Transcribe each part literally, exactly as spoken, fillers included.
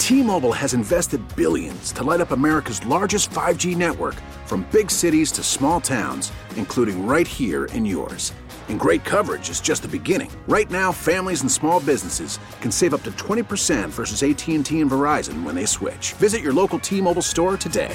T-Mobile has invested billions to light up America's largest five G network, from big cities to small towns, including right here in yours. And great coverage is just the beginning. Right now, families and small businesses can save up to twenty percent versus A T and T and Verizon when they switch. Visit your local T-Mobile store today.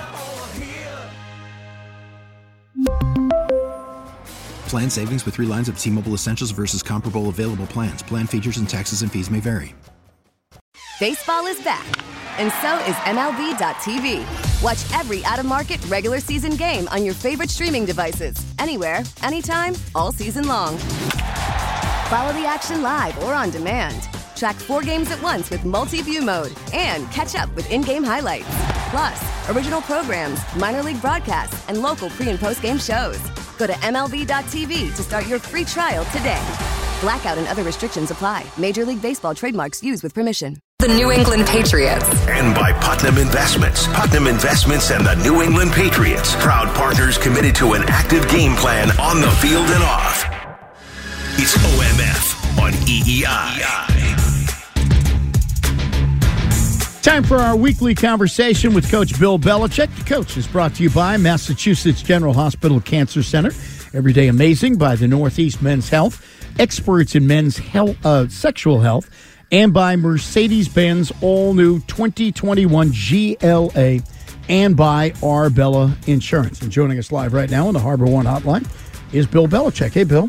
Plan savings with three lines of T-Mobile Essentials versus comparable available plans. Plan features and taxes and fees may vary. Baseball is back, and so is M L B dot T V. Watch every out-of-market regular season game on your favorite streaming devices, anywhere, anytime, all season long. Follow the action live or on demand. Track four games at once with multi-view mode and catch up with in-game highlights. Plus, original programs, minor league broadcasts, and local pre- and post-game shows. Go to M L B dot T V to start your free trial today. Blackout and other restrictions apply. Major League Baseball trademarks used with permission. The New England Patriots. And by Putnam Investments. Putnam Investments and the New England Patriots. Proud partners committed to an active game plan on the field and off. It's O M F on E E I. Time for our weekly conversation with Coach Bill Belichick. The Coach is brought to you by Massachusetts General Hospital Cancer Center. Everyday Amazing by the Northeast Men's Health. Experts in men's health, uh, sexual health. And by Mercedes-Benz all-new twenty twenty-one G L A, and by Arbella Insurance. And joining us live right now on the Harbor One Hotline is Bill Belichick. Hey, Bill.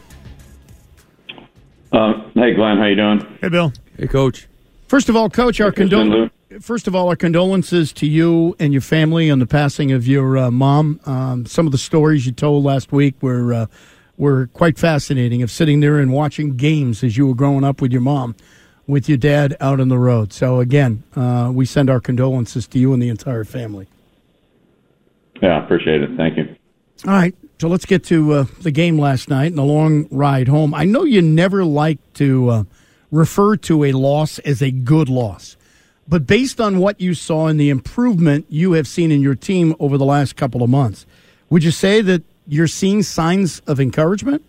Uh, hey, Glenn. How you doing? Hey, Bill. Hey, Coach. First of all, Coach, our condol- First of all, our condolences to you and your family on the passing of your uh, mom. Um, some of the stories you told last week were uh, were quite fascinating. Of sitting there and watching games as you were growing up with your mom, with your dad out on the road. So, again, uh, we send our condolences to you and the entire family. Yeah, appreciate it. Thank you. All right, so let's get to uh, the game last night and the long ride home. I know you never like to uh, refer to a loss as a good loss, but based on what you saw and the improvement you have seen in your team over the last couple of months, would you say that you're seeing signs of encouragement?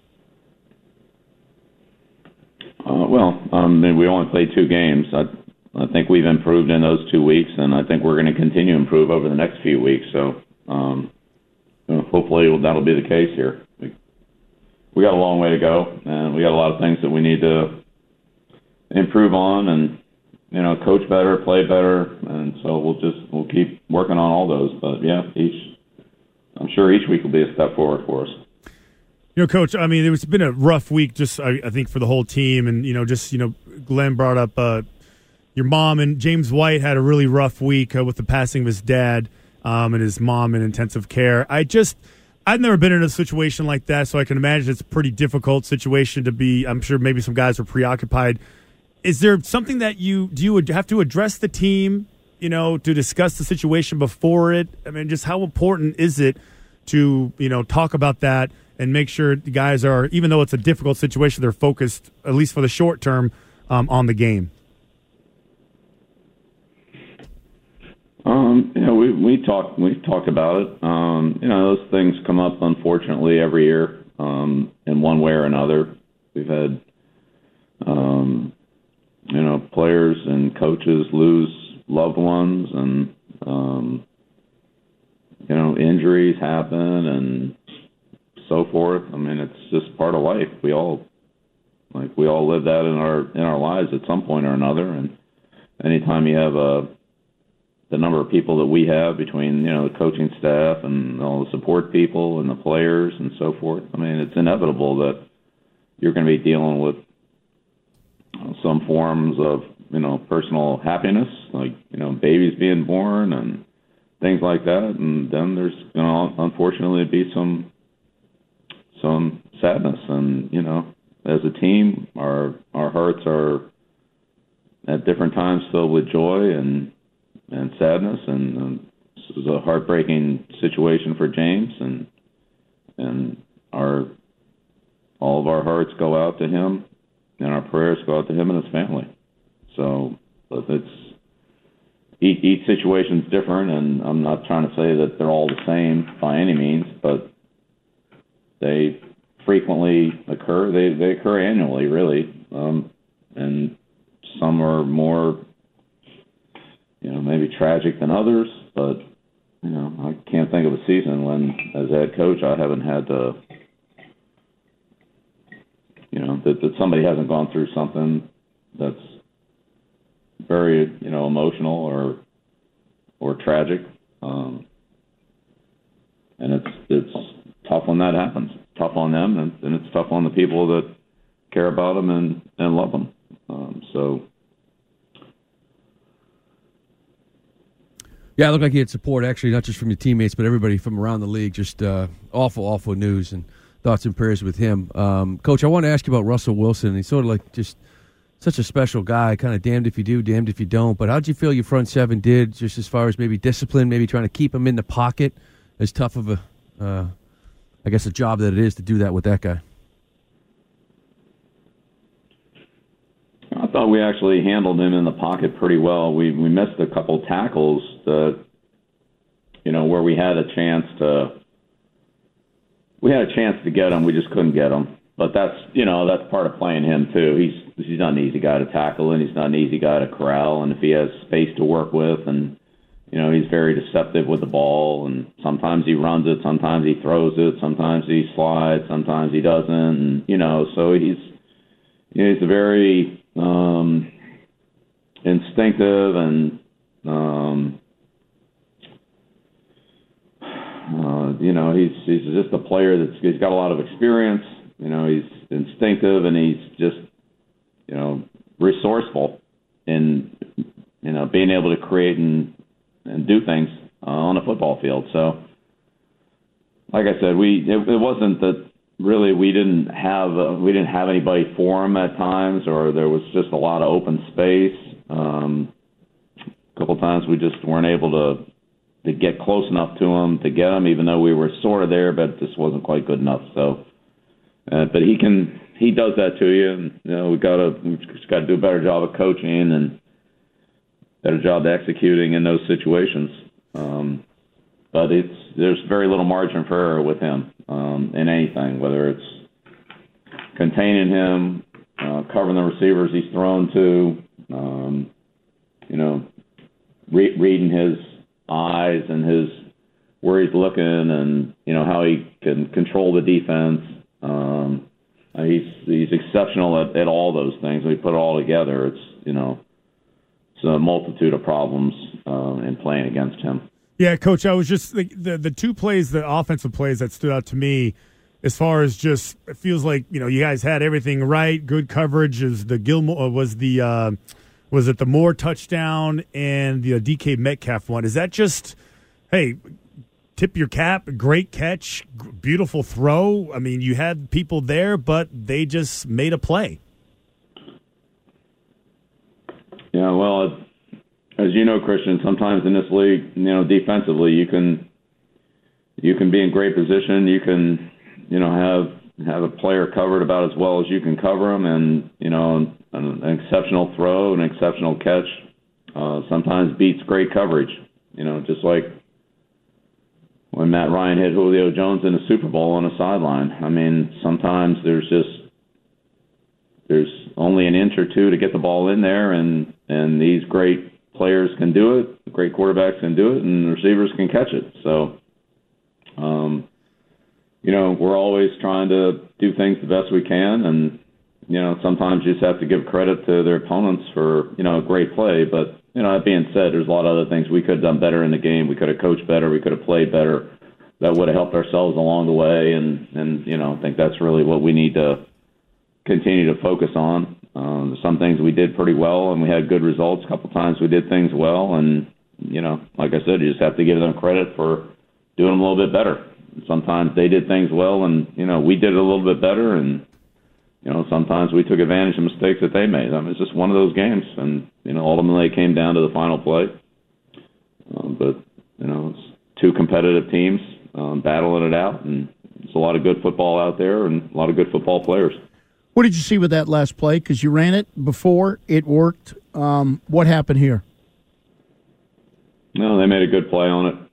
Uh, well, um, we only played two games. I, I think we've improved in those two weeks, and I think we're going to continue to improve over the next few weeks. So um, you know, hopefully that'll be the case here. We, we got a long way to go, and we got a lot of things that we need to improve on, and you know, coach better, play better, and so we'll just we'll keep working on all those. But yeah, each I'm sure each week will be a step forward for us. You know, Coach, I mean, it's been a rough week, just I, I think, for the whole team. And, you know, just, you know, Glenn brought up uh, your mom, and James White had a really rough week uh, with the passing of his dad um, and his mom in intensive care. I just, I've never been in a situation like that, so I can imagine it's a pretty difficult situation to be. I'm sure maybe some guys are preoccupied. Is there something that you, do you have to address the team, you know, to discuss the situation before it? I mean, just how important is it to, you know, talk about that and make sure the guys are, even though it's a difficult situation, they're focused, at least for the short term, um, on the game? Um, you know, we we talked we talked about it. Um, you know, those things come up unfortunately every year, um, in one way or another. We've had, um, you know, players and coaches lose loved ones, and um, you know, injuries happen, and so forth. I mean, it's just part of life. We all, like, we all live that in our in our lives at some point or another. And anytime you have a the number of people that we have between, you know, the coaching staff and all the support people and the players and so forth, I mean, it's inevitable that you're going to be dealing with some forms of, you know, personal happiness, like, you know, babies being born and things like that. And then there's going to unfortunately be some some sadness, and you know, as a team, our our hearts are at different times filled with joy and and sadness, and, and this is a heartbreaking situation for James, and and our all of our hearts go out to him, and our prayers go out to him and his family. So, but it's each, each situation's different, and I'm not trying to say that they're all the same by any means, but they frequently occur. They they occur annually, really, um, and some are more you know, maybe tragic than others, but, you know, I can't think of a season when, as a head coach, I haven't had to, you know, that, that somebody hasn't gone through something that's very, you know, emotional or or tragic. Um, and it's it's tough when that happens. Tough on them, and, and it's tough on the people that care about them and, and love them. Um, so, yeah, it looked like he had support, actually, not just from your teammates, but everybody from around the league. Just uh, awful, awful news, and thoughts and prayers with him. Um, Coach, I want to ask you about Russell Wilson. He's sort of like just such a special guy, kind of damned if you do, damned if you don't. But how'd you feel your front seven did, just as far as maybe discipline, maybe trying to keep him in the pocket? As tough of a, uh, I guess, a job that it is to do that with that guy. I thought we actually handled him in the pocket pretty well. We we missed a couple tackles that, you know, where we had a chance to, we had a chance to get him. We just couldn't get him. But that's, you know, that's part of playing him too. He's he's not an easy guy to tackle, and he's not an easy guy to corral. And if he has space to work with, and you know, he's very deceptive with the ball, and sometimes he runs it, sometimes he throws it, sometimes he slides, sometimes he doesn't. And, you know, so he's you know, he's a very um, instinctive and um, uh, you know, he's he's just a player that's he's got a lot of experience. You know, he's instinctive, and he's just, you know, resourceful in, you know, being able to create and, and do things uh, on a football field. So, like I said, we it, it wasn't that really we didn't have uh, we didn't have anybody for him at times, or there was just a lot of open space. Um, a couple times we just weren't able to to get close enough to him to get him, even though we were sort of there, but it just wasn't quite good enough. So. Uh, but he can, he does that to you, and you know we got to, we just got to do a better job of coaching and better job of executing in those situations. Um, but it's there's very little margin for error with him um, in anything, whether it's containing him, uh, covering the receivers he's thrown to, um, you know, re- reading his eyes and his where he's looking, and you know how he can control the defense. Um, he's he's exceptional at, at all those things. We put it all together. It's you know, it's a multitude of problems uh, in playing against him. Yeah, Coach, I was just the, the the two plays, the offensive plays that stood out to me, as far as just it feels like you know you guys had everything right, good coverage. Is the Gilmore was the uh, was it the Moore touchdown and the uh, D K Metcalf one? Is that just hey? Tip your cap, great catch, beautiful throw. I mean, you had people there, but they just made a play. Yeah, well, as you know, Christian, sometimes in this league, you know, defensively, you can you can be in great position. You can, you know, have have a player covered about as well as you can cover them, and you know, an, an exceptional throw, an exceptional catch, uh, sometimes beats great coverage. You know, just like when Matt Ryan hit Julio Jones in the Super Bowl on a sideline. I mean, sometimes there's just there's only an inch or two to get the ball in there, and, and these great players can do it, great quarterbacks can do it, and receivers can catch it. So, um, you know, we're always trying to do things the best we can, and, you know, sometimes you just have to give credit to their opponents for, you know, a great play, but you know, that being said, there's a lot of other things we could have done better in the game. We could have coached better. We could have played better. That would have helped ourselves along the way. And, and you know, I think that's really what we need to continue to focus on. Um, some things we did pretty well, and we had good results. A couple times we did things well. And, you know, like I said, you just have to give them credit for doing them a little bit better. Sometimes they did things well, and, you know, we did it a little bit better. And, you know, sometimes we took advantage of mistakes that they made. I mean, it's just one of those games. And, you know, ultimately it came down to the final play. Um, but, you know, it's two competitive teams um, battling it out. And there's a lot of good football out there and a lot of good football players. What did you see with that last play? Because you ran it before, it worked. Um, what happened here? No, they made a good play on it.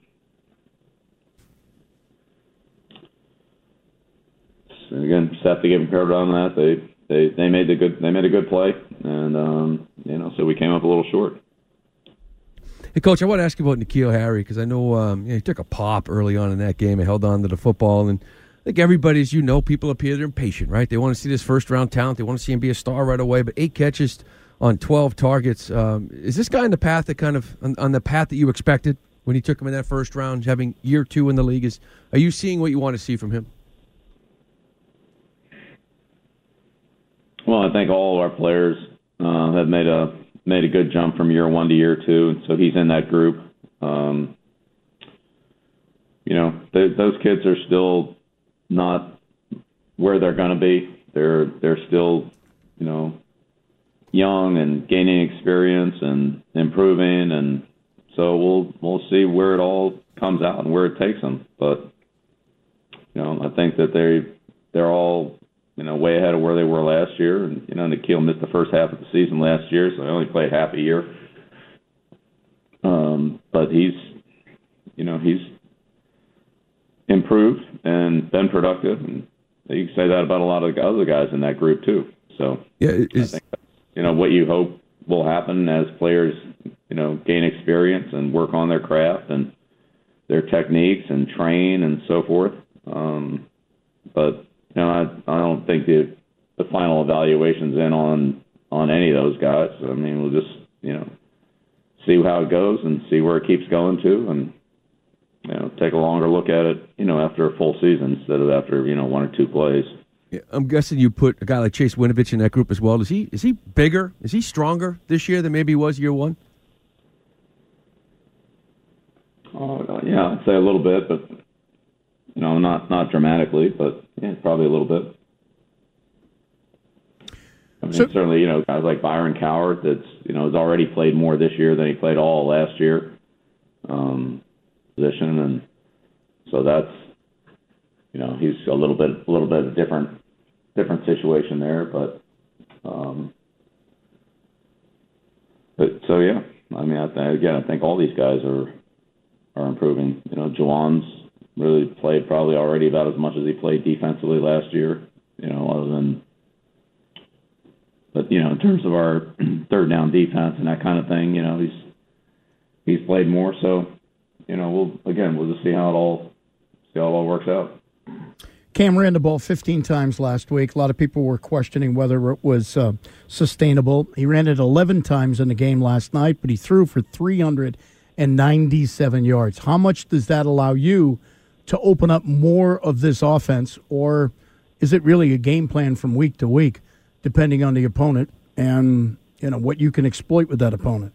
And again, just have to give them credit on that. They they they made the good they made a good play, and um, you know, so we came up a little short. Hey, Coach, I want to ask you about N'Keal Harry because I know um, you know, he took a pop early on in that game and held on to the football. And I think everybody, as you know, people up here, they're impatient, right? They want to see this first-round talent. They want to see him be a star right away. But eight catches on twelve targets. Um, is this guy on the path that kind of on, on the path that you expected when he took him in that first round, having year two in the league? Is are you seeing what you want to see from him? Well, I think all of our players uh, have made a made a good jump from year one to year two, and so he's in that group. Um, you know, they, those kids are still not where they're going to be. They're they're still, you know, young and gaining experience and improving, and so we'll we'll see where it all comes out and where it takes them. But you know, I think that they they're all, you know, way ahead of where they were last year. And you know, N'Keal missed the first half of the season last year, so he only played half a year. Um, but he's, you know, he's improved and been productive, and you can say that about a lot of the other guys in that group too. So yeah, is, I think, you know, what you hope will happen as players, you know, gain experience and work on their craft and their techniques and train and so forth. Um, but you know, I I don't think the the final evaluation's in on on any of those guys. I mean, we'll just, you know, see how it goes and see where it keeps going to, and you know, take a longer look at it, you know, after a full season instead of after, you know, one or two plays. Yeah, I'm guessing you put a guy like Chase Winovich in that group as well. Is he is he bigger? Is he stronger this year than maybe he was year one? Uh, yeah, I'd say a little bit, but you know, not not dramatically, but yeah, probably a little bit. I mean, so, certainly, you know, guys like Byron Coward, that's, you know, has already played more this year than he played all last year. Um, position, and so that's, you know, he's a little bit a little bit of a different different situation there, but um, but so yeah, I mean, I th- again, I think all these guys are are improving. You know, Jawan's really played probably already about as much as he played defensively last year. You know, other than, but you know, in terms of our third down defense and that kind of thing, you know, he's he's played more. So, you know, we'll again we'll just see how it all see how it all works out. Cam ran the ball fifteen times last week. A lot of people were questioning whether it was uh, sustainable. He ran it eleven times in the game last night, but he threw for three hundred ninety-seven yards. How much does that allow you to open up more of this offense, or is it really a game plan from week to week, depending on the opponent and, you know, what you can exploit with that opponent?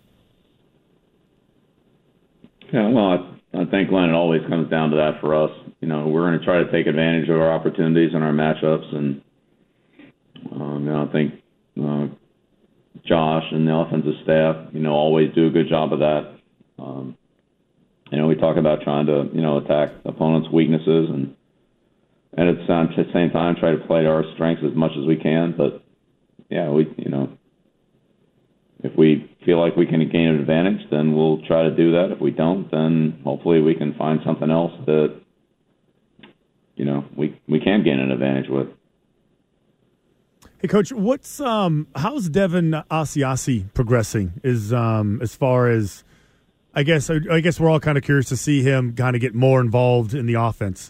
Yeah, well, I, I think, Glenn, it always comes down to that for us. You know, we're going to try to take advantage of our opportunities and our matchups, and um, you know, I think uh, Josh and the offensive staff, you know, always do a good job of that. Um, you know, we talk about trying to, you know, attack opponents' weaknesses, and and at the same time try to play to our strengths as much as we can. But yeah, we, you know, if we feel like we can gain an advantage, then we'll try to do that. If we don't, then hopefully we can find something else that, you know, we we can gain an advantage with. Hey, Coach, what's um how's Devin Asiasi progressing? Is um as far as I guess I guess we're all kind of curious to see him kind of get more involved in the offense.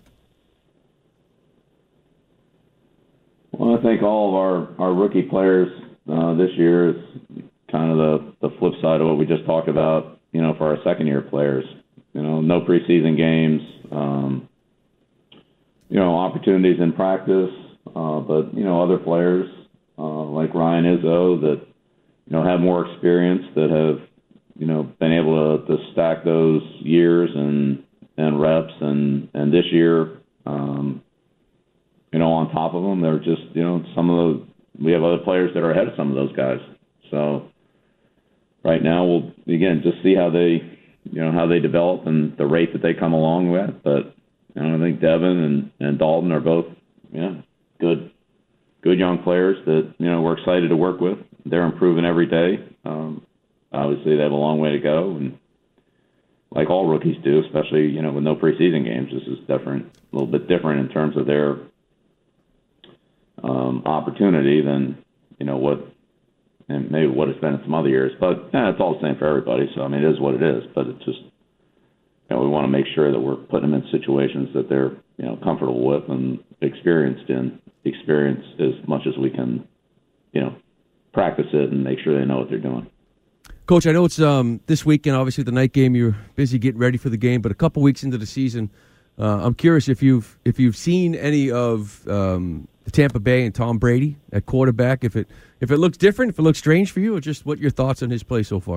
Well, I think all of our, our rookie players uh, this year is kind of the, the flip side of what we just talked about, you know, for our second-year players. You know, no preseason games, um, you know, opportunities in practice, uh, but, you know, other players uh, like Ryan Izzo that, you know, have more experience, that have, you know, been able to, to stack those years and and reps, and, and this year, um, you know, on top of them, they're just, you know, some of those, we have other players that are ahead of some of those guys. So right now, we'll, again, just see how they, you know, how they develop and the rate that they come along with. But, you know, I think Devin and, and Dalton are both, yeah, good, good young players that, you know, we're excited to work with. They're improving every day. Um, obviously, they have a long way to go, and like all rookies do, especially, you know, with no preseason games, this is different, a little bit different in terms of their um, opportunity than, you know, what and maybe what it's been in some other years. But yeah, it's all the same for everybody. So I mean, it is what it is. But it's just, you know, we want to make sure that we're putting them in situations that they're, you know, comfortable with and experienced in, experience as much as we can, you know, practice it and make sure they know what they're doing. Coach, I know it's um, this weekend, obviously the night game, you're busy getting ready for the game, but a couple weeks into the season, uh, I'm curious if you've if you've seen any of um, the Tampa Bay and Tom Brady at quarterback, if it if it looks different, if it looks strange for you, or just what your thoughts on his play so far?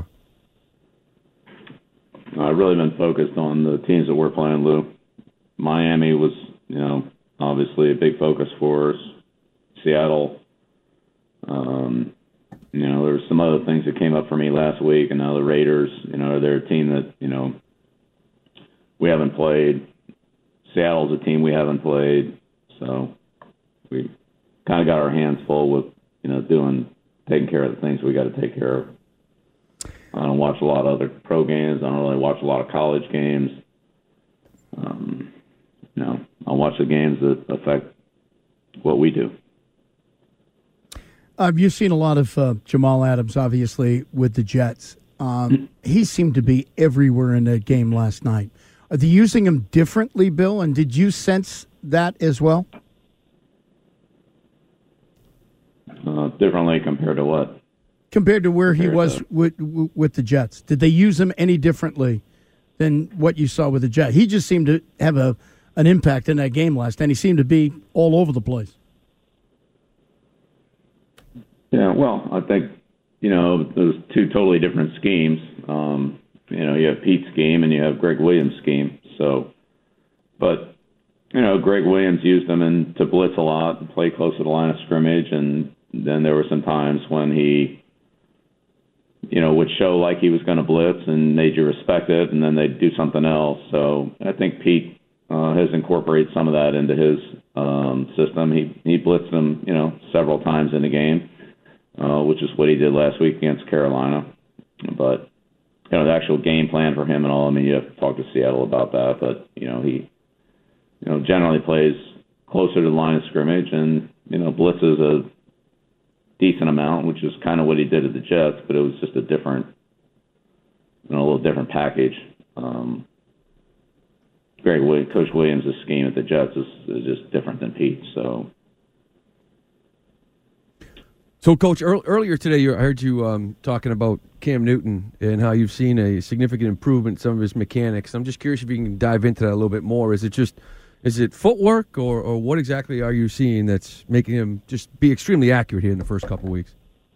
I've really been focused on the teams that we're playing, Lou. Miami was, you know, obviously a big focus for us. Seattle, um, you know, there's some other things that came up for me last week, and now the Raiders, you know, they're a team that, you know, we haven't played. Seattle's a team we haven't played, so we kind of got our hands full with, you know, doing, taking care of the things we got to take care of. I don't watch a lot of other pro games. I don't really watch a lot of college games. Um, you know, I watch the games that affect what we do. Uh, you've seen a lot of uh, Jamal Adams, obviously, with the Jets. Um, he seemed to be everywhere in that game last night. Are they using him differently, Bill? And did you sense that as well? Uh, differently compared to what? Compared to where he was with, with the Jets. Did they use him any differently than what you saw with the Jets? He just seemed to have a an impact in that game last night. He seemed to be all over the place. Yeah, well, I think, you know, those two totally different schemes. Um, you know, you have Pete's scheme and you have Greg Williams' scheme. So, but, you know, Greg Williams used them in, to blitz a lot and play close to the line of scrimmage. And then there were some times when he, you know, would show like he was going to blitz and made you respect it, and then they'd do something else. So I think Pete uh, has incorporated some of that into his um, system. He he blitzed them, you know, several times in the game, uh, which is what he did last week against Carolina. But, you know, the actual game plan for him and all, I mean, you have to talk to Seattle about that. But, you know, he, you know, generally plays closer to the line of scrimmage and, you know, blitzes a decent amount, which is kind of what he did at the Jets, but it was just a different, you know, a little different package. Um, Greg Williams, Coach Williams' scheme at the Jets is, is just different than Pete. So, so Coach, earl- earlier today, you, I heard you um, talking about Cam Newton and how you've seen a significant improvement in some of his mechanics. I'm just curious if you can dive into that a little bit more. Is it just Is it footwork, or, or what exactly are you seeing that's making him just be extremely accurate here in the first couple of weeks?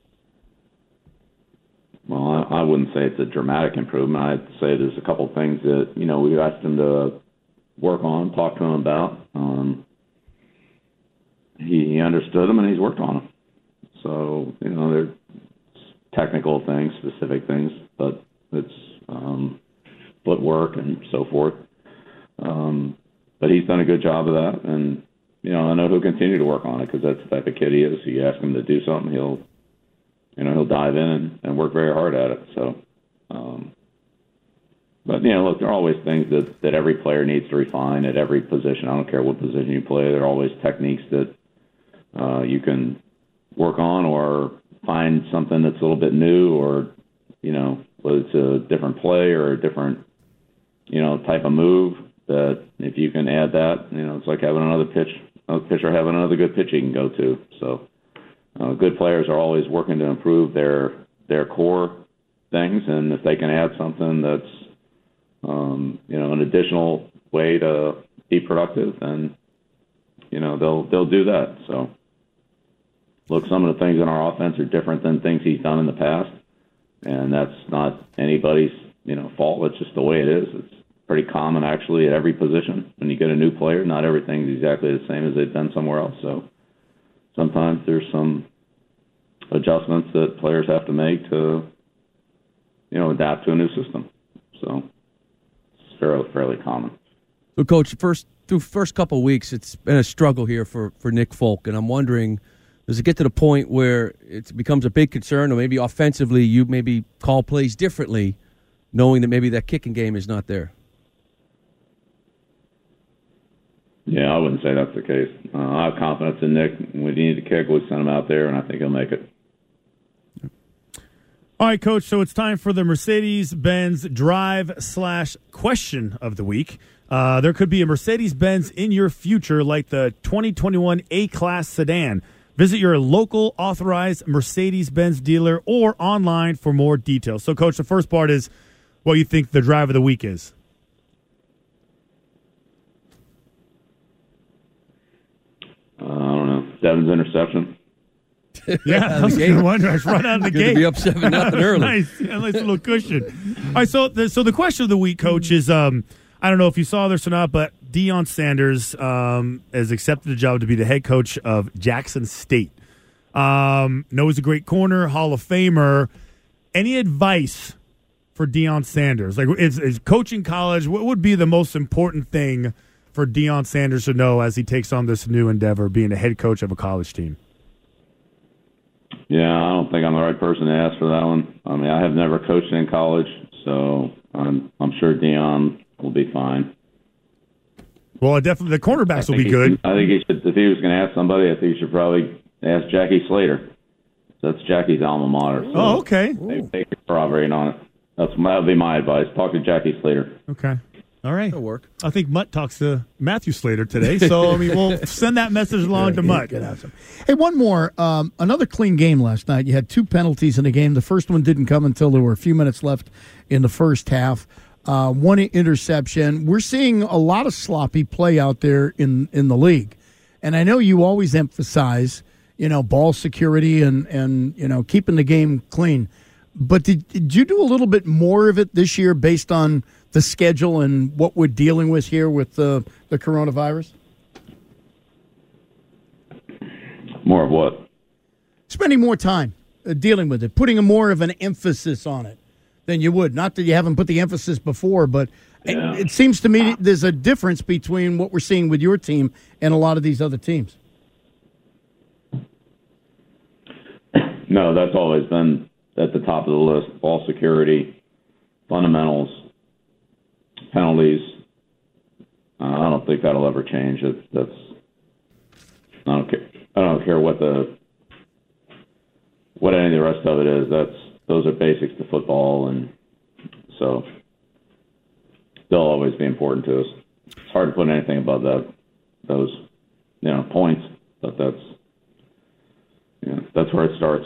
Well, I, I wouldn't say it's a dramatic improvement. I'd say there's a couple of things that, you know, we've asked him to work on, talk to him about. Um, he, he understood them, and he's worked on them. So, you know, they're technical things, specific things, but it's um, footwork and so forth. Um But he's done a good job of that, and, you know, I know he'll continue to work on it because that's the type of kid he is. So you ask him to do something, he'll, you know, he'll dive in and, and work very hard at it. So, um, but, you know, look, there are always things that, that every player needs to refine at every position. I don't care what position you play. There are always techniques that uh, you can work on or find something that's a little bit new, or, you know, whether it's a different play or a different, you know, type of move. That if you can add that, you know, it's like having another pitch, another pitcher having another good pitch he can go to. So, uh, good players are always working to improve their their core things, and if they can add something that's, um, you know, an additional way to be productive, then, you know, they'll they'll do that. So, look, some of the things in our offense are different than things he's done in the past, and that's not anybody's, you know, fault. It's just the way it is. It's pretty common, actually, at every position. When you get a new player, not everything's exactly the same as they've done somewhere else. So sometimes there's some adjustments that players have to make to, you know, adapt to a new system. So it's fairly, fairly common. So, Coach, first through first couple of weeks, it's been a struggle here for, for Nick Folk, and I'm wondering, does it get to the point where it becomes a big concern, or maybe offensively you maybe call plays differently, knowing that maybe that kicking game is not there? Yeah, I wouldn't say that's the case. Uh, I have confidence in Nick. When he needs to kick, we send him out there, and I think he'll make it. All right, Coach, so it's time for the Mercedes-Benz Drive slash Question of the Week. Uh, there could be a Mercedes-Benz in your future like the twenty twenty-one A-Class sedan. Visit your local authorized Mercedes-Benz dealer or online for more details. So, Coach, the first part is what you think the Drive of the Week is. Uh, I don't know. Devin's interception. Yeah, that was a good one. Right out of the Good gate. to be up seven nothing early. Nice, yeah, nice little cushion. All right, so the, so the question of the week, Coach, is um, I don't know if you saw this or not, but Deion Sanders um, has accepted a job to be the head coach of Jackson State. Um, know he's a great corner, Hall of Famer. Any advice for Deion Sanders? Like, is, is coaching college, what would be the most important thing for Deion Sanders to know as he takes on this new endeavor, being a head coach of a college team? Yeah, I don't think I'm the right person to ask for that one. I mean, I have never coached in college, so I'm I'm sure Deion will be fine. Well, definitely the cornerbacks will be he, good. I think he should, if he was going to ask somebody, I think he should probably ask Jackie Slater. That's Jackie's alma mater. So oh, okay. They, they can corroborate on it. That's that would be my advice. Talk to Jackie Slater. Okay. All right. That'll work. I think Mutt talks to Matthew Slater today, so I mean, we'll send that message along to Mutt. Hey, one more. Um, another clean game last night. You had two penalties in the game. The first one didn't come until there were a few minutes left in the first half. Uh, one interception. We're seeing a lot of sloppy play out there in, in the league. And I know you always emphasize, you know, ball security and, and you know, keeping the game clean. But did, did you do a little bit more of it this year based on the schedule and what we're dealing with here with the, the coronavirus? More of what? Spending more time uh, dealing with it, putting a more of an emphasis on it than you would. Not that you haven't put the emphasis before, but yeah. it, it seems to me there's a difference between what we're seeing with your team and a lot of these other teams. No, that's always been at the top of the list. Ball security, fundamentals, penalties. Uh, I don't think that'll ever change. It, that's I don't care. I don't care what the what any of the rest of it is. That's those are basics to football, and so they'll always be important to us. It's hard to put anything above that. Those you know points, but that's yeah, that's where it starts.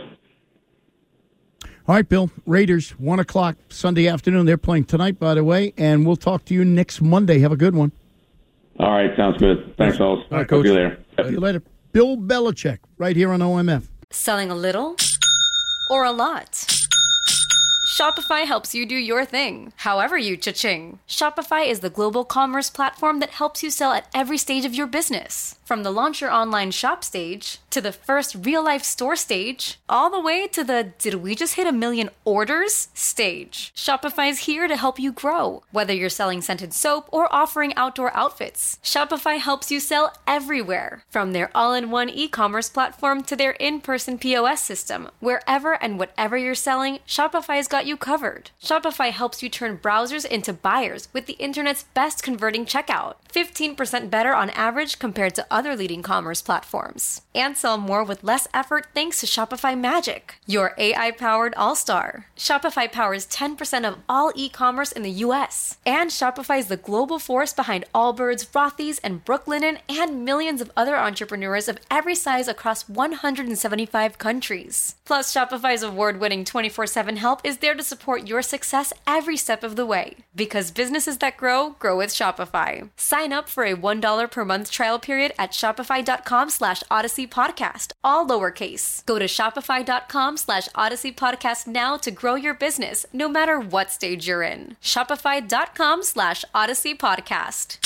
All right, Bill. Raiders, one o'clock Sunday afternoon. They're playing tonight, by the way, and we'll talk to you next Monday. Have a good one. All right, sounds good. Thanks, fellas. All right, Talk Coach. to you later. See you later. Bill Belichick, right here on O M F. Selling a little or a lot? Shopify helps you do your thing, however you cha-ching. Shopify is the global commerce platform that helps you sell at every stage of your business. From the launch your online shop stage, to the first real-life store stage, all the way to the did we just hit a million orders stage. Shopify is here to help you grow. Whether you're selling scented soap or offering outdoor outfits, Shopify helps you sell everywhere. From their all-in-one e-commerce platform to their in-person P O S system, wherever and whatever you're selling, Shopify's got you covered. Shopify helps you turn browsers into buyers with the internet's best converting checkout. fifteen percent better on average compared to other leading commerce platforms. And sell more with less effort thanks to Shopify Magic, your A I-powered all-star. Shopify powers ten percent of all e-commerce in the U S. And Shopify is the global force behind Allbirds, Rothy's, and Brooklinen, and millions of other entrepreneurs of every size across one hundred seventy-five countries. Plus, Shopify's award-winning twenty-four seven help is there to support your success every step of the way. Because businesses that grow, grow with Shopify. Sign up for a one dollar per month trial period at shopify.com slash Odyssey Podcast, all lowercase. Go to shopify.com slash Odyssey Podcast now to grow your business, no matter what stage you're in. Shopify.com slash Odyssey Podcast.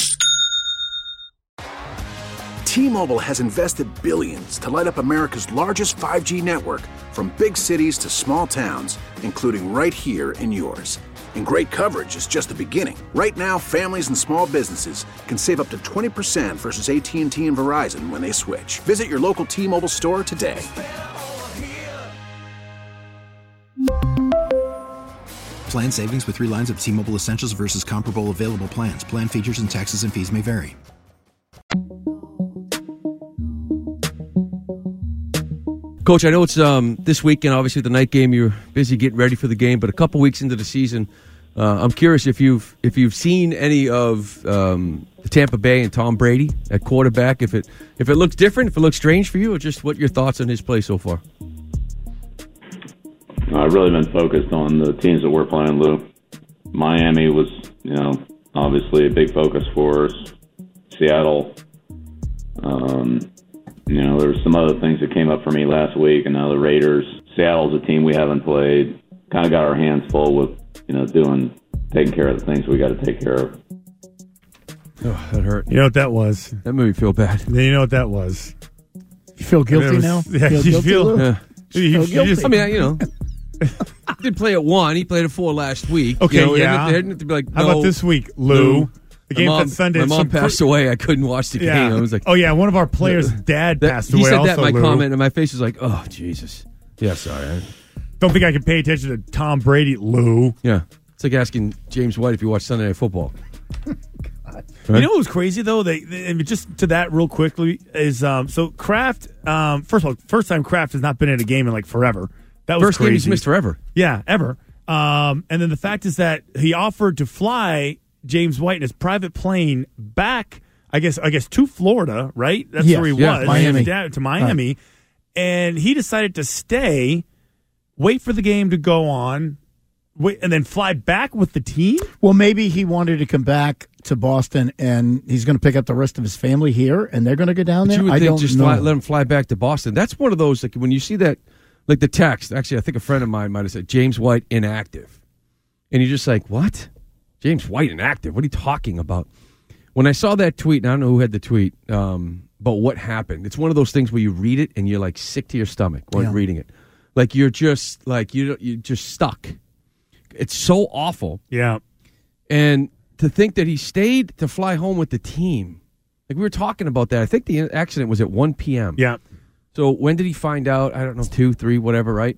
T-Mobile has invested billions to light up America's largest five G network, from big cities to small towns, including right here in yours. And great coverage is just the beginning. Right now, families and small businesses can save up to twenty percent versus A T and T and Verizon when they switch. Visit your local T-Mobile store today. Plan savings with three lines of T-Mobile Essentials versus comparable available plans. Plan features and taxes and fees may vary. Coach, I know it's um, this weekend, obviously the night game, you're busy getting ready for the game, but a couple weeks into the season, uh, I'm curious if you've if you've seen any of um, the Tampa Bay and Tom Brady at quarterback, if it if it looks different, if it looks strange for you, or just what your thoughts on his play so far? I've really been focused on the teams that we're playing, Lou. Miami was, you know, obviously a big focus for us. Seattle, um, you know, there were some other things that came up for me last week, and now the Raiders. Seattle's a team we haven't played. Kind of got our hands full with, you know, doing, taking care of the things we got to take care of. Oh, that hurt. You know what that was? That made me feel bad. You know what that was? You feel guilty was, now? Yeah, feel you guilty, feel. Lou? Yeah. You, you guilty. just, I mean, you know, he did play at one. He played at four last week. Okay, you know, yeah. They didn't have to be like, how no, about this week, Lou? Lou. The My game mom, that Sunday. my mom some passed cr- away. I couldn't watch the Yeah. game. I was like, oh yeah, one of our players' dad that, passed he away. said also, that in my Lou. comment, and my face was like, oh, Jesus. Yeah, sorry. I, Don't think I can pay attention to Tom Brady, Lou. yeah. It's like asking James White if you watch Sunday Night Football. Right? You know what was crazy though? They, they just to that real quickly is um, so Kraft. Um, first of all, first time Kraft has not been in a game in like forever. That was First crazy. game he's missed forever. Yeah, ever. Um, and then the fact is that he offered to fly James White in his private plane back. I guess I guess to Florida, right? That's Yes, where he yeah, was. Miami. Down to Miami, right. And he decided to stay, wait for the game to go on, wait, and then fly back with the team. Well, maybe he wanted to come back to Boston, and he's going to pick up the rest of his family here, and they're going to go down But there. you would I think don't just know. fly, let him fly back to Boston. That's one of those, like when you see that, like the text. Actually, I think a friend of mine might have said James White inactive, and you're just like, what? James White inactive? What are you talking about? When I saw that tweet, and I don't know who had the tweet, um, but what happened? It's one of those things where you read it and you're like sick to your stomach when Yeah. reading it. Like you're just like you you're just stuck. It's so awful. Yeah. And to think that he stayed to fly home with the team. Like we were talking about that. I think the accident was at one p.m. Yeah. So when did he find out? I don't know, two, three, whatever, right?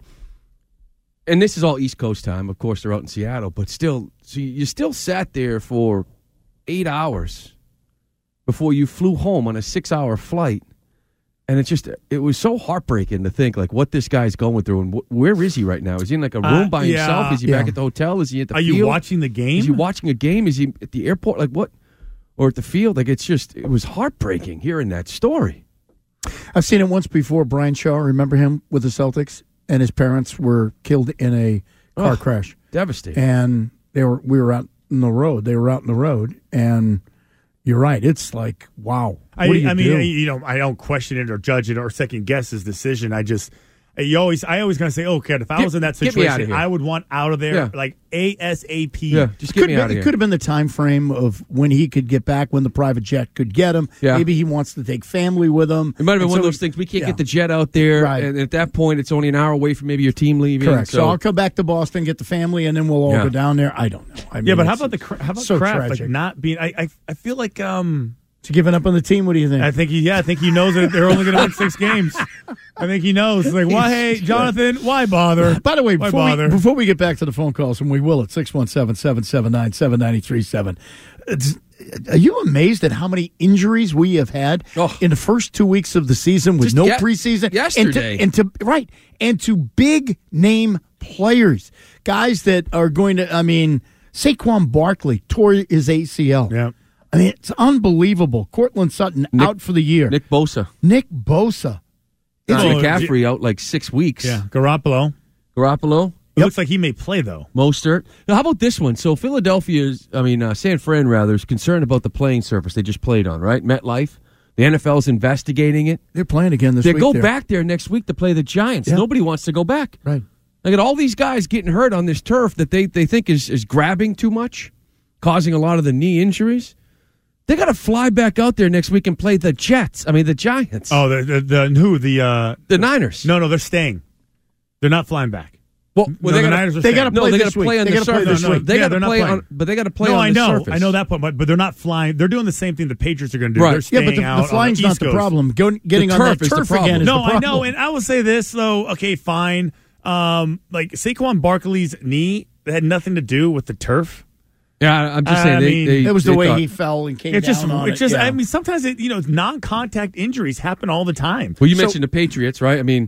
And this is all East Coast time. Of course, they're out in Seattle, but still, so you still sat there for eight hours before you flew home on a six-hour flight. And it's just, it was so heartbreaking to think, like, what this guy's going through. And wh- where is he right now? Is he in, like, a room Uh, by yeah, himself? Is he yeah. back at the hotel? Is he at the Are field? you watching the game? Is he watching a game? Is he at the airport? Like, what? Or at the field? Like, it's just, it was heartbreaking hearing that story. I've seen it once before. Brian Shaw, remember him with the Celtics? And his parents were killed in a car Oh, crash. Devastating. And they were we were out in the road. They were out in the road, and you're right. It's like, wow. I, What do you I mean, do? I, you know, I don't question it or judge it or second guess his decision. I just, you always, I always gonna say, oh, okay, if I Get- was in that get me outta situation, here. I would want out of there Yeah. like ASAP. Yeah, just get Could me be- out of it here. could have been the time frame of when he could get back, when the private jet could get him. Yeah. Maybe he wants to take family with him. It might have been And one of so- those things. We can't yeah. get the jet out there, Right. and at that point, it's only an hour away from maybe your team leaving. Correct. So, So, I'll come back to Boston, get the family, and then we'll all Yeah. go down there. I don't know. I mean, Yeah, but how it's about the cra- how about so Kraft tragic. like not being? I, I I feel like um. to giving up on the team? What do you think? I think he, yeah, I think he knows that they're only going to win six games. I think he knows. Like, why, hey, Jonathan, why bother? By the way, why before bother? we, before we get back to the phone calls, and we will at six one seven, seven seven nine, seven nine three seven, are you amazed at how many injuries we have had Oh. in the first two weeks of the season with Just no ye- preseason? yesterday. And to, and to right and to big name players, guys that are going to. I mean, Saquon Barkley tore his A C L. Yeah. I mean, it's unbelievable. Cortland Sutton Nick- out for the year. Nick Bosa, Nick Bosa. Johnny Oh, McCaffrey out like six weeks. Yeah, Garoppolo. Garoppolo, It looks like he may play though. Mostert. Now, how about this one? So Philadelphia's, I mean, uh, San Fran rather is concerned about the playing surface they just played on, right? MetLife. The N F L's investigating it. They're playing again this They week. go there. back there next week to play the Giants. Yeah. Nobody wants to go back. Right. They got all these guys getting hurt on this turf that they, they think is, is grabbing too much, causing a lot of the knee injuries. They got to fly back out there next week and play the Jets. I mean, the Giants. Oh, the the, the who the uh, the Niners. no no they're staying. They're not flying back. Well, No, well they the gotta, Niners are they staying. gotta no, play they this got to week. play on They the gotta play surface. this week. They Yeah, got to they're not play playing. on, but they got to play no, on I the know, surface. I know that point, but, but they're not flying. They're doing the same thing the Patriots are going to do. Right. They're staying Yeah, but the, out the on flying's the not East the Coast. problem. Go, getting The on turf that is the turf problem. again is No, the I problem. know, and I will say this though. Okay, fine. Um, like Saquon Barkley's knee had nothing to do with the turf. Yeah, I'm just I saying. They, mean, they, It was the they way thought- he fell and came It's down just, on it's it. just. yeah. I mean, sometimes it, you know, non-contact injuries happen all the time. Well, you So- mentioned the Patriots, right? I mean,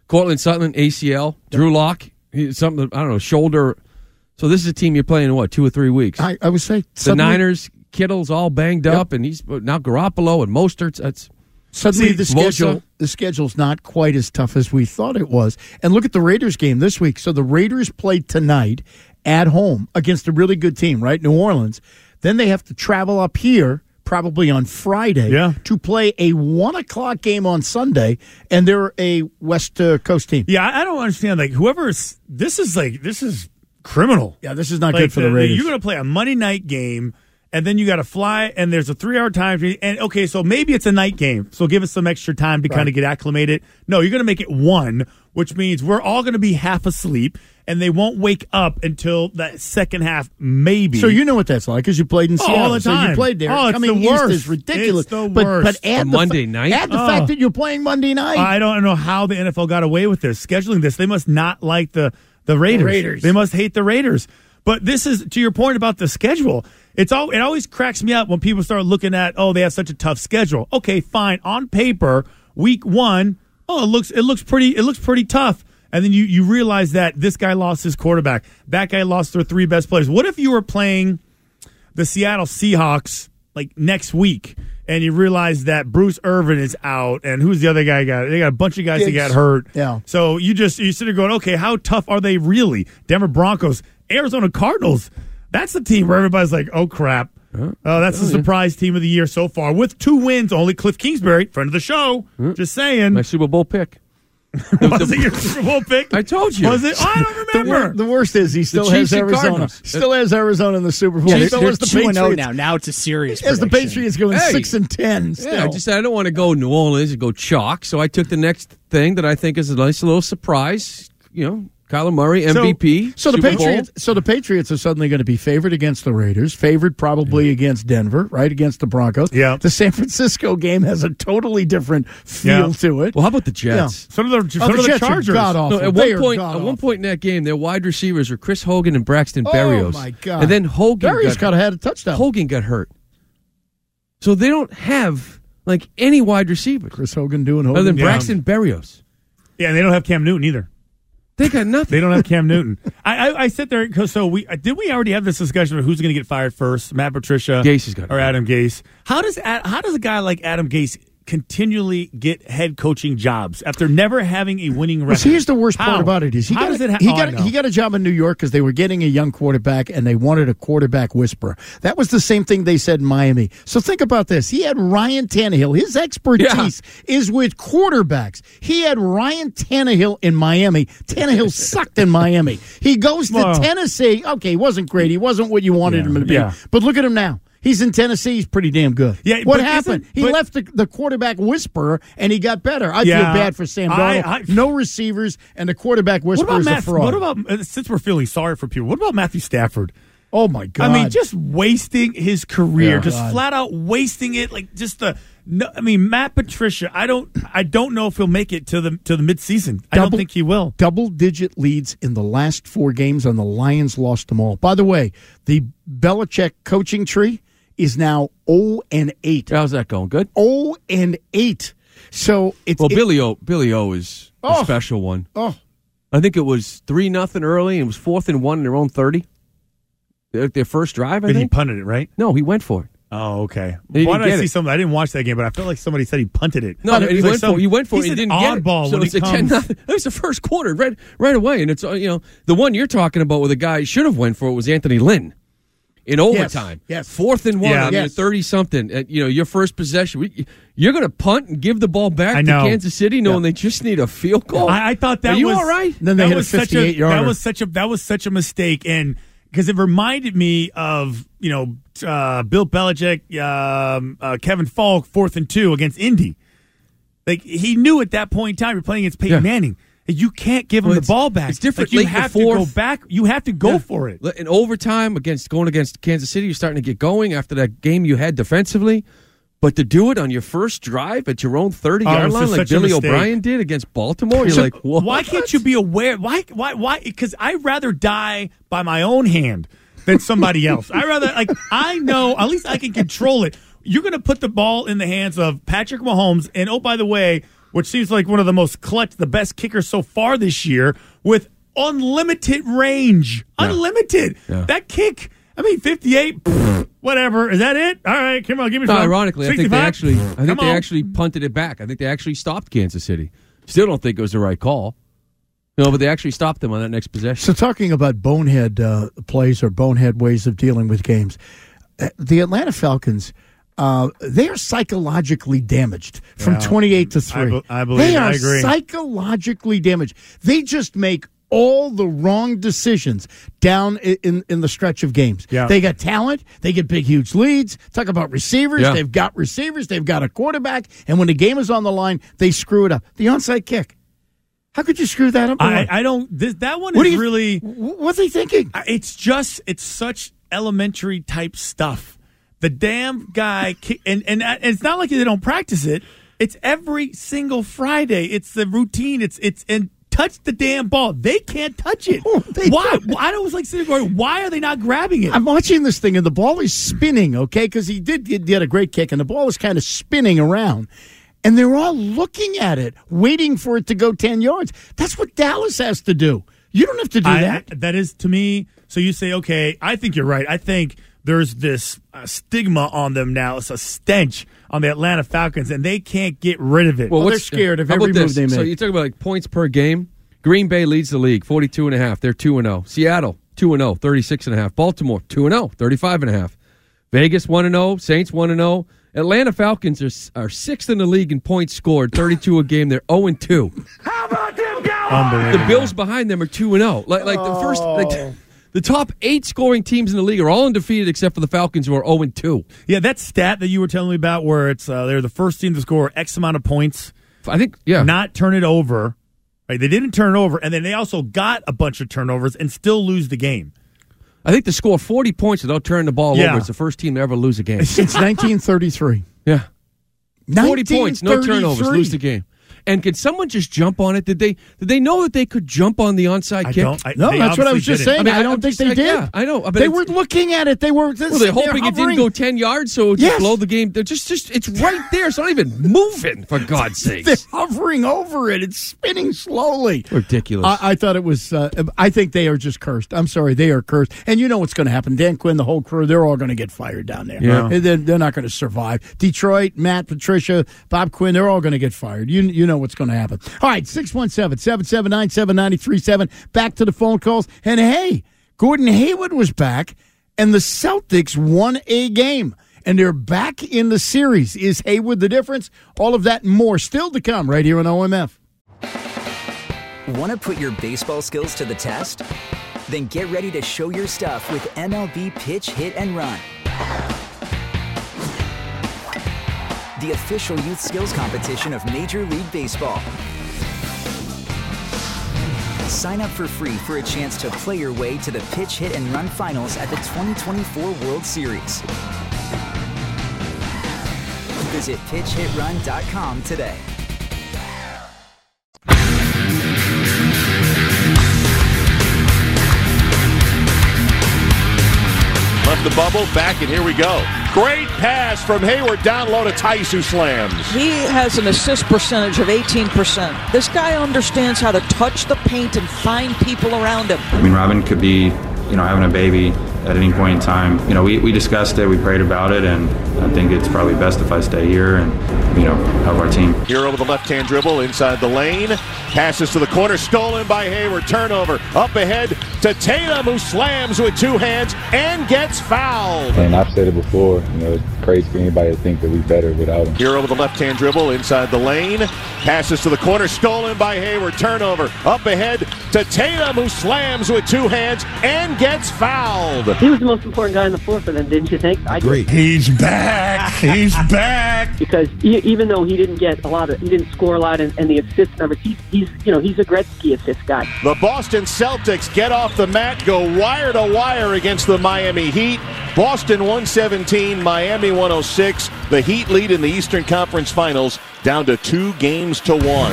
Cortland Sutton, A C L. Drew Lock, he- something, I don't know, shoulder. So this is a team you're playing in, what, two or three weeks? I, I would say the suddenly, Niners, Kittle's all banged Yep. up, and he's now Garoppolo and Mostert's. That's suddenly See, the Bosa- schedule the schedule's not quite as tough as we thought it was. And look at the Raiders game this week. So the Raiders played tonight at home against a really good team, right? New Orleans. Then they have to travel up here probably on Friday Yeah. to play a one o'clock game on Sunday, and they're a West uh, Coast team. Yeah, I I don't understand. Like, whoever's this is like this is criminal. Yeah, this is not Like, good for the Raiders. You're going to play a Monday night game, and then you got to fly, and there's a three-hour time. And okay, so maybe it's a night game, so give us some extra time to Right. kind of get acclimated. No, you're going to make it one, which means we're all going to be half asleep, and they won't wake up until that second half, maybe. So you know what that's like because you played in Oh, Seattle. all the So you time. played there. Oh, it's Coming the east worst. is ridiculous. It's the but, worst. But add A the Monday fa- night? Add the Oh. fact that you're playing Monday night. I don't know how the N F L got away with this, scheduling this. They must not like the, the Raiders. Raiders. They must hate the Raiders. But this is, to your point about the schedule, it's all, it always cracks me up when people start looking at, oh, they have such a tough schedule. Okay, fine. On paper, week one, oh, it looks it looks pretty it looks pretty tough. And then you, you realize that this guy lost his quarterback. That guy lost their three best players. What if you were playing the Seattle Seahawks like next week and you realize that Bruce Irvin is out and who's the other guy got? They got a bunch of guys that Diggs. got hurt. Yeah. So you just you sit there going, okay, how tough are they really? Denver Broncos, Arizona Cardinals. That's the team where everybody's like, oh crap. Oh, that's the surprise team of the year so far with two wins. Only Cliff Kingsbury, friend of the show. Just saying. my Super Bowl pick. Was it your Super Bowl pick? I told you. Was it? Oh, I don't The, remember. wor- the worst is he still has Chiefs and Arizona. Cardinals. Still has Arizona in the Super Bowl. Yeah, they're, so they're has the two and oh Patriots. now. Now it's a serious As the prediction. Patriots going Hey. six and ten. Still. Yeah, I just said I don't want to go New Orleans and go chalk, so I took the next thing that I think is a nice little surprise. You know, Kyler Murray, M V P. So the Super Bowl. Patriots, so the Patriots are suddenly going to be favored against the Raiders, favored probably against Denver, right against the Broncos. Yeah. The San Francisco game has a totally different feel Yeah. to it. Well, how about the Jets? Some of the, Oh, some the of the Jets are Chargers. god-awful. No, at They one are point, at god-awful. one point in that game, their wide receivers were Chris Hogan and Braxton Oh, Berrios. my God. And then Hogan Berrios got, could have had a touchdown. Hogan got hurt. So they don't have like any wide receivers Chris Hogan doing other Hogan. than Yeah. Braxton Berrios. Yeah, and they don't have Cam Newton either. They got nothing. They don't have Cam Newton. I, I I sit there because so we did we already have this discussion of who's going to get fired first, Matt Patricia, Gase has got it. or Adam Gase. How does Ad- how does a guy like Adam Gase continually get head coaching jobs after never having a winning record? Well, here's the worst How? part about it is he how got does a, it ha- he oh, I got know. he got a job in New York because they were getting a young quarterback and they wanted a quarterback whisperer. That was the same thing they said in Miami. So think about this: he had Ryan Tannehill. His expertise is with quarterbacks. He had Ryan Tannehill in Miami. Tannehill sucked in Miami. He goes to Well- Tennessee. Okay, he wasn't great. He wasn't what you wanted Yeah, him to be. yeah. But look at him now. He's in Tennessee. He's pretty damn good. Yeah, what but happened? isn't- He but- left the, the quarterback whisperer, and he got better. I Yeah, feel bad for Sam I- Darnold. I- no receivers, and the quarterback What whisperer about is a Matt? fraud. What about uh, since we're feeling sorry for people? What about Matthew Stafford? Oh my God! I mean, just wasting his career, Yeah. just God. flat out wasting it. Like just the. No, I mean, Matt Patricia. I don't. I don't know if he'll make it to the to the midseason. I don't Double- think he will. double-digit leads in the last four games, and the Lions lost them all. By the way, the Belichick coaching tree is now zero and eight. How's that going? Good. zero and eight. So it's Well, it- Billy O. Billy O. is Oh. a special one. Oh, I think it was three nothing early, and it was fourth and one in their own thirty. Their, their first drive, I But he think. punted it, right? No, he went for it. Oh, okay. He Why didn't did I get see it. something? I didn't watch that game, but I felt like somebody said he punted it. No, It and he was like went some- for. He went for. it. He's He an didn't get it. oddball So when it's he a ten comes. nothing. That was the first quarter, right, right away, and it's uh, you know the one you're talking about where the guy should have went for it was Anthony Lynn in overtime. yes. Fourth and one Yeah. on Yes. thirty something. At, you know your first possession. We, you're going to punt and give the ball back I to know. Kansas City, knowing they just need a field goal. I, I thought that Are you was all right? Then they that hit a was such fifty-eight That yarder. was such a that was such a mistake, and because it reminded me of you know uh, Bill Belichick, um, uh, Kevin Falk, fourth and two against Indy. Like he knew at that point in time you're playing against Peyton Yeah. Manning. You can't give him Well, the it's- ball back. it's different Like, you late in the have to go fourth. back. You have to go Yeah. for it. In overtime against going against Kansas City, you're starting to get going after that game you had defensively. But to do it on your first drive at your own thirty Oh, yard it's line, just like such a Billy mistake. O'Brien did against Baltimore, you're So like, what? why can't you be aware? Why? Why? Why? Because I'd rather die by my own hand than somebody else. I rather like I know at least I can control it. You're going to put the ball in the hands of Patrick Mahomes, and oh by the way, which seems like one of the most clutch, the best kickers so far this year, with unlimited range. Yeah. Unlimited. Yeah. That kick, I mean, fifty-eight, pff, whatever. Is that it? All right, come on, give me no, some. Ironically, sixty-five? I think they actually, I think they actually punted it back. I think they actually stopped Kansas City. Still don't think it was the right call. No, but they actually stopped them on that next possession. So talking about bonehead uh, plays or bonehead ways of dealing with games, the Atlanta Falcons, uh, they are psychologically damaged from yeah, twenty-eight to three. I, be- I believe they are I agree. psychologically damaged. They just make all the wrong decisions down in, in, in the stretch of games. Yeah. They got talent. They get big, huge leads. Talk about receivers. Yeah. They've got receivers. They've got a quarterback. And when the game is on the line, they screw it up. The onside kick. How could you screw that up? I, I don't. This, that one what is you, really. What's he thinking? It's just. It's such elementary type stuff. The damn guy, kick, and, and and it's not like they don't practice it. It's every single Friday. It's the routine. It's it's and touch the damn ball. They can't touch it. Oh, why? I was like sitting going, why are they not grabbing it? I'm watching this thing, and the ball is spinning. Okay, because he did he did a great kick, and the ball is kind of spinning around. And they're all looking at it, waiting for it to go ten yards. That's what Dallas has to do. You don't have to do I, that. That is, to me, so you say, okay, I think you're right. I think there's this uh, stigma on them now. It's a stench on the Atlanta Falcons, and they can't get rid of it. Well, well they're scared of every move this? they make. So you talk about like points per game. Green Bay leads the league, forty-two and a half. They're two and oh. Seattle, two and oh, thirty-six and a half. Baltimore, two and oh, thirty-five and a half. Vegas, one and oh. Saints, one and oh. Atlanta Falcons are, are sixth in the league in points scored, thirty-two a game. They're oh and two. How about them Cowboys? The Bills behind them are two and oh. Like, like the first, like, the top eight scoring teams in the league are all undefeated except for the Falcons, who are oh and two. Yeah, that stat that you were telling me about, where it's uh, they're the first team to score X amount of points. I think, yeah, not turn it over. Right, they didn't turn it over, and then they also got a bunch of turnovers and still lose the game. I think to score forty points without turning the ball yeah. over, it's the first team to ever lose a game. Since nineteen thirty-three. Yeah. forty points, no turnovers, lose the game. And can someone just jump on it? Did they Did they know that they could jump on the onside I kick? Don't, I, no, that's what I was just didn't. saying. I, mean, I don't think they like, did. Yeah, I know. But they were looking at it. They were. Well, they're hoping it didn't go ten yards, so it would yes. just blow the game. They're just, just, it's right there. It's not even moving, for God's sake. They're hovering over it. It's spinning slowly. Ridiculous. I, I thought it was. Uh, I think they are just cursed. I'm sorry, they are cursed. And you know what's going to happen? Dan Quinn, the whole crew, they're all going to get fired down there. Yeah. They're, they're not going to survive. Detroit, Matt, Patricia, Bob Quinn, they're all going to get fired. You you know what's going to happen. All right, six one seven, seven seven nine, seven nine three seven. Back to the phone calls. And hey, Gordon Hayward was back, and the Celtics won a game. And they're back in the series. Is Hayward the difference? All of that and more still to come right here on O M F. Want to put your baseball skills to the test? Then get ready to show your stuff with M L B Pitch, Hit, and Run. The official youth skills competition of Major League Baseball. Sign up for free for a chance to play your way to the Pitch, Hit, and Run finals at the twenty twenty-four World Series. Visit pitch hit run dot com today. Left the bubble, back, and here we go. Great pass from Hayward down low to Tice, who slams. He has an assist percentage of eighteen percent. This guy understands how to touch the paint and find people around him. I mean, Robin could be, you know, having a baby at any point in time. You know, we, we discussed it, we prayed about it, and I think it's probably best if I stay here and, you know, help our team. Hero with a left-hand dribble inside the lane. Passes to the corner, stolen by Hayward. Turnover up ahead to Tatum, who slams with two hands and gets fouled. And I've said it before, you know, it's crazy for anybody to think that we're better without him. Hero with a left-hand dribble inside the lane. Passes to the corner, stolen by Hayward. Turnover up ahead to Tatum, who slams with two hands and gets fouled. He was the most important guy in the floor for them, didn't you think? I agree. He's back. He's back. Because he, even though he didn't get a lot of, he didn't score a lot, and, and the assist numbers, he's, he's, you know, he's a Gretzky assist guy. The Boston Celtics get off the mat, go wire to wire against the Miami Heat. Boston one seventeen, Miami one oh six. The Heat lead in the Eastern Conference Finals down to two games to one.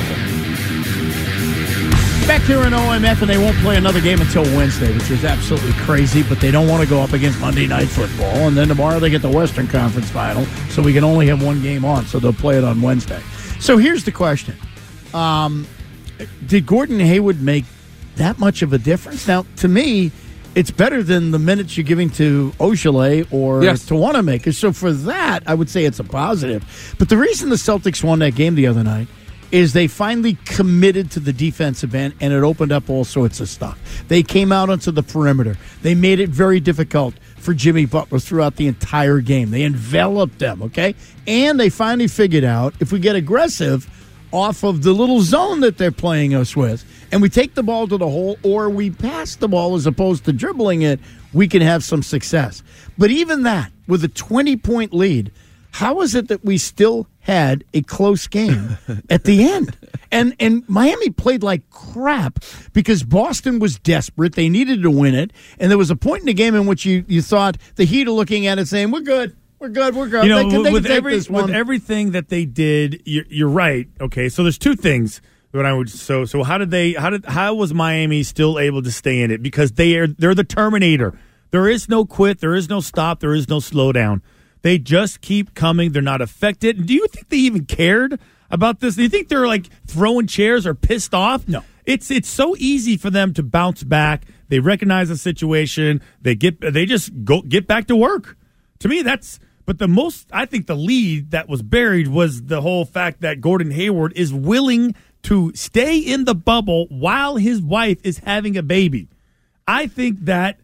Back here in O M F, and they won't play another game until Wednesday, which is absolutely crazy, but they don't want to go up against Monday Night Football. And then tomorrow they get the Western Conference Final, so we can only have one game on, so they'll play it on Wednesday. So here's the question. Um, did Gordon Hayward make that much of a difference? Now, to me, it's better than the minutes you're giving to Ojeleye or Yes. to Wanamaker. So for that, I would say it's a positive. But the reason the Celtics won that game the other night is they finally committed to the defensive end, and it opened up all sorts of stuff. They came out onto the perimeter. They made it very difficult for Jimmy Butler throughout the entire game. They enveloped them, okay? And they finally figured out if we get aggressive off of the little zone that they're playing us with, and we take the ball to the hole, or we pass the ball as opposed to dribbling it, we can have some success. But even that, with a twenty-point lead, how is it that we still had a close game at the end? And and Miami played like crap because Boston was desperate. They needed to win it. And there was a point in the game in which you, you thought the Heat are looking at it saying, we're good. We're good. We're good. You know, they can, they with, can take every, this one. with everything that they did, you're, you're right. Okay, so there's two things that I would. So so how did they? How did how was Miami still able to stay in it? Because they are they're the Terminator. There is no quit. There is no stop. There is no slowdown. They just keep coming. They're not affected. Do you think they even cared about this? Do you think they're like throwing chairs or pissed off? No. It's it's so easy for them to bounce back. They recognize the situation. They get they just go get back to work. To me, that's. But the most, I think the lead that was buried was the whole fact that Gordon Hayward is willing to stay in the bubble while his wife is having a baby. I think that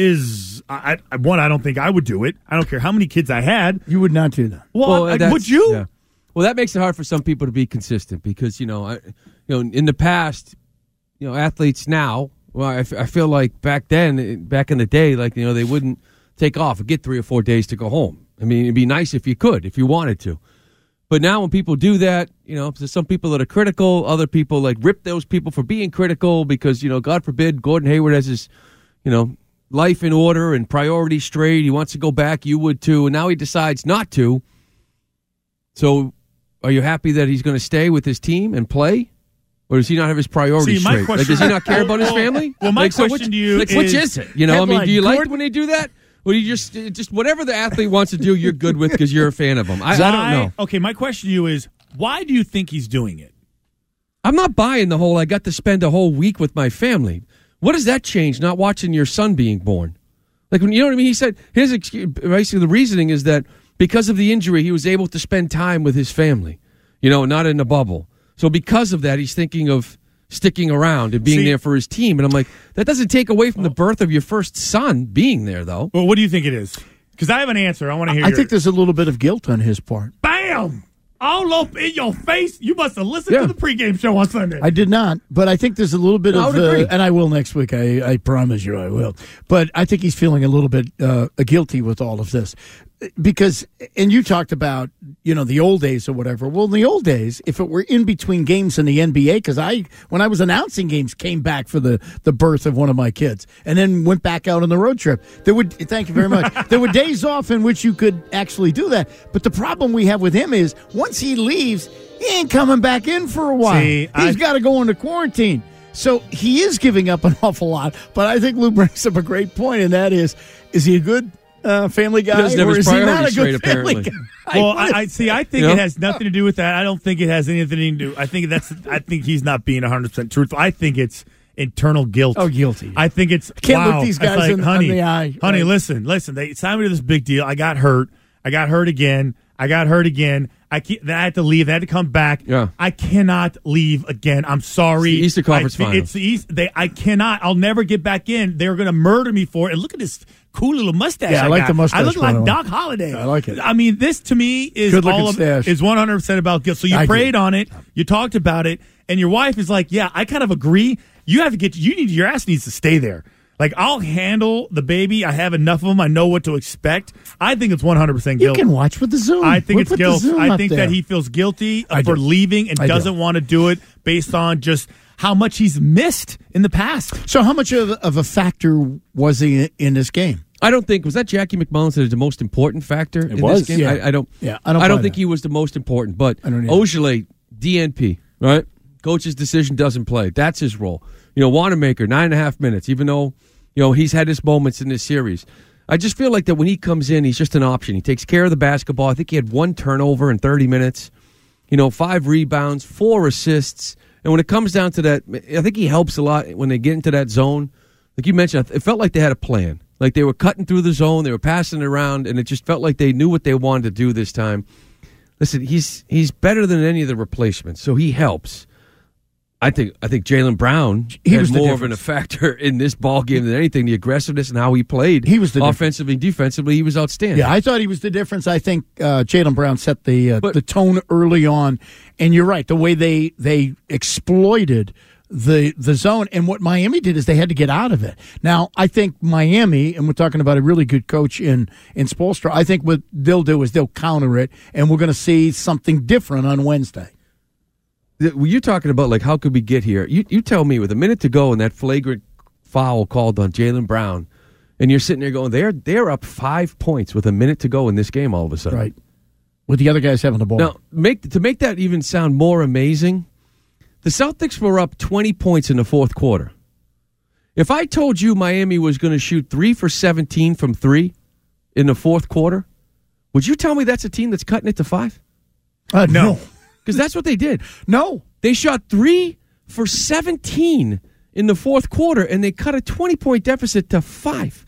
is, I, I, one, I don't think I would do it. I don't care how many kids I had. You would not do that. Well, Well, I- that's- would you? yeah. Well, that makes it hard for some people to be consistent because, you know, I, you know, in the past, you know, athletes now, well, I, f- I feel like back then, back in the day, like, you know, they wouldn't take off and get three or four days to go home. I mean, it'd be nice if you could, if you wanted to. But now when people do that, you know, there's some people that are critical, other people like rip those people for being critical because, you know, God forbid, Gordon Hayward has his, you know, life in order and priorities straight. He wants to go back. You would too. And now he decides not to. So are you happy that he's going to stay with his team and play? Or does he not have his priorities See, my straight? question- Like, does he not care about his Well, family? well, my like, so question which, to you like, which is- is it? You know, I mean, Headline, do you like Gordon- when they do that? Or do you just just whatever the athlete wants to do, you're good with because you're a fan of him? I, I don't know. Okay, my question to you is, why do you think he's doing it? I'm not buying the whole I got to spend a whole week with my family. What does that change, not watching your son being born? Like, when you know what I mean? He said his excuse, basically the reasoning is that because of the injury, he was able to spend time with his family, you know, not in a bubble. So because of that, he's thinking of sticking around and being See- there for his team. And I'm like, that doesn't take away from the birth of your first son being there, though. Well, what do you think it is? Because I have an answer. I want to hear I your- think there's a little bit of guilt on his part. Bam! All up in your face. You must have listened Yeah. to the pregame show on Sunday. I did not, but I think there's a little bit I of, would agree. uh, and I will next week. I, I promise you I will. But I think he's feeling a little bit uh, guilty with all of this. Because, and you talked about, you know, the old days or whatever. Well, in the old days, if it were in between games in the N B A, because I, when I was announcing games, came back for the, the birth of one of my kids and then went back out on the road trip. There would, thank you very much. There were days off in which you could actually do that. But the problem we have with him is once he leaves, he ain't coming back in for a while. See, He's I- got to go into quarantine. So he is giving up an awful lot. But I think Lou brings up a great point, and that is, is he a good uh, family guy, doesn't have or his is he not a priorities good straight, family apparently. guy? Well, I, I see. I think You know? it has nothing to do with that. I don't think it has anything to do. I think that's. I think he's not being one hundred percent truthful. I think it's internal guilt. Oh, guilty. I think it's. Can't wow. look these It's guys like, in- in honey, the eye. honey, Right. listen, listen. They signed me to this big deal. I got hurt. I got hurt again. I got hurt again. I can't, then I had to leave. I had to come back. Yeah. I cannot leave again. I'm sorry. It's the Easter Conference I, Finals. It's the East. They. I cannot. I'll never get back in. They're going to murder me for it. And look at this cool little mustache. Yeah, I like got. the mustache, I look by like the way. Doc Holliday. I like it. I mean, this to me is Good looking all of, stash. is one hundred percent about guilt. So you I agree. prayed on it. You talked about it, and your wife is like, "Yeah, I kind of agree. You have to get. You need your ass needs to stay there. Like I'll handle the baby. I have enough of them. I know what to expect. I think it's one hundred percent You guilt. can watch with the Zoom. I think We'll it's put the guilt. Zoom I up think there. that he feels guilty I for do. leaving and I do. doesn't want to do it based on just how much he's missed in the past. So, how much of, of a factor was he in this game? I don't think was that Jackie McMullen said the most important factor in was, this game. yeah. I, I don't. Yeah, I I don't. don't buy think that. he was the most important. But I don't either. Ojeleye, D N P, right? Coach's decision doesn't play. That's his role. You know, Wanamaker, nine and a half minutes. Even though, you know, he's had his moments in this series. I just feel like that when he comes in, he's just an option. He takes care of the basketball. I think he had one turnover in thirty minutes. You know, five rebounds, four assists. And when it comes down to that, I think he helps a lot when they get into that zone. Like you mentioned, it felt like they had a plan. Like they were cutting through the zone, they were passing it around, and it just felt like they knew what they wanted to do this time. Listen, he's he's better than any of the replacements, so he helps. I think I think Jaylen Brown he had was more of an factor in this ball game than anything. The aggressiveness and how he played. He was the offensively, difference. defensively, he was outstanding. Yeah, I thought he was the difference. I think uh, Jaylen Brown set the uh, But- the tone early on, and you're right. The way they they exploited the the zone, and what Miami did is they had to get out of it. Now, I think Miami, and we're talking about a really good coach in in Spoelstra. I think what they'll do is they'll counter it, and we're going to see something different on Wednesday. You're talking about, like, how could we get here? You you tell me, with a minute to go and that flagrant foul called on Jaylen Brown, and you're sitting there going, they're they're up five points with a minute to go in this game all of a sudden. Right. With the other guys having the ball. Now, make to make that even sound more amazing, the Celtics were up twenty points in the fourth quarter. If I told you Miami was going to shoot three for seventeen from three in the fourth quarter, would you tell me that's a team that's cutting it to five? Uh, no. Because that's what they did. No. They shot three for seventeen in the fourth quarter, and they cut a twenty-point deficit to five.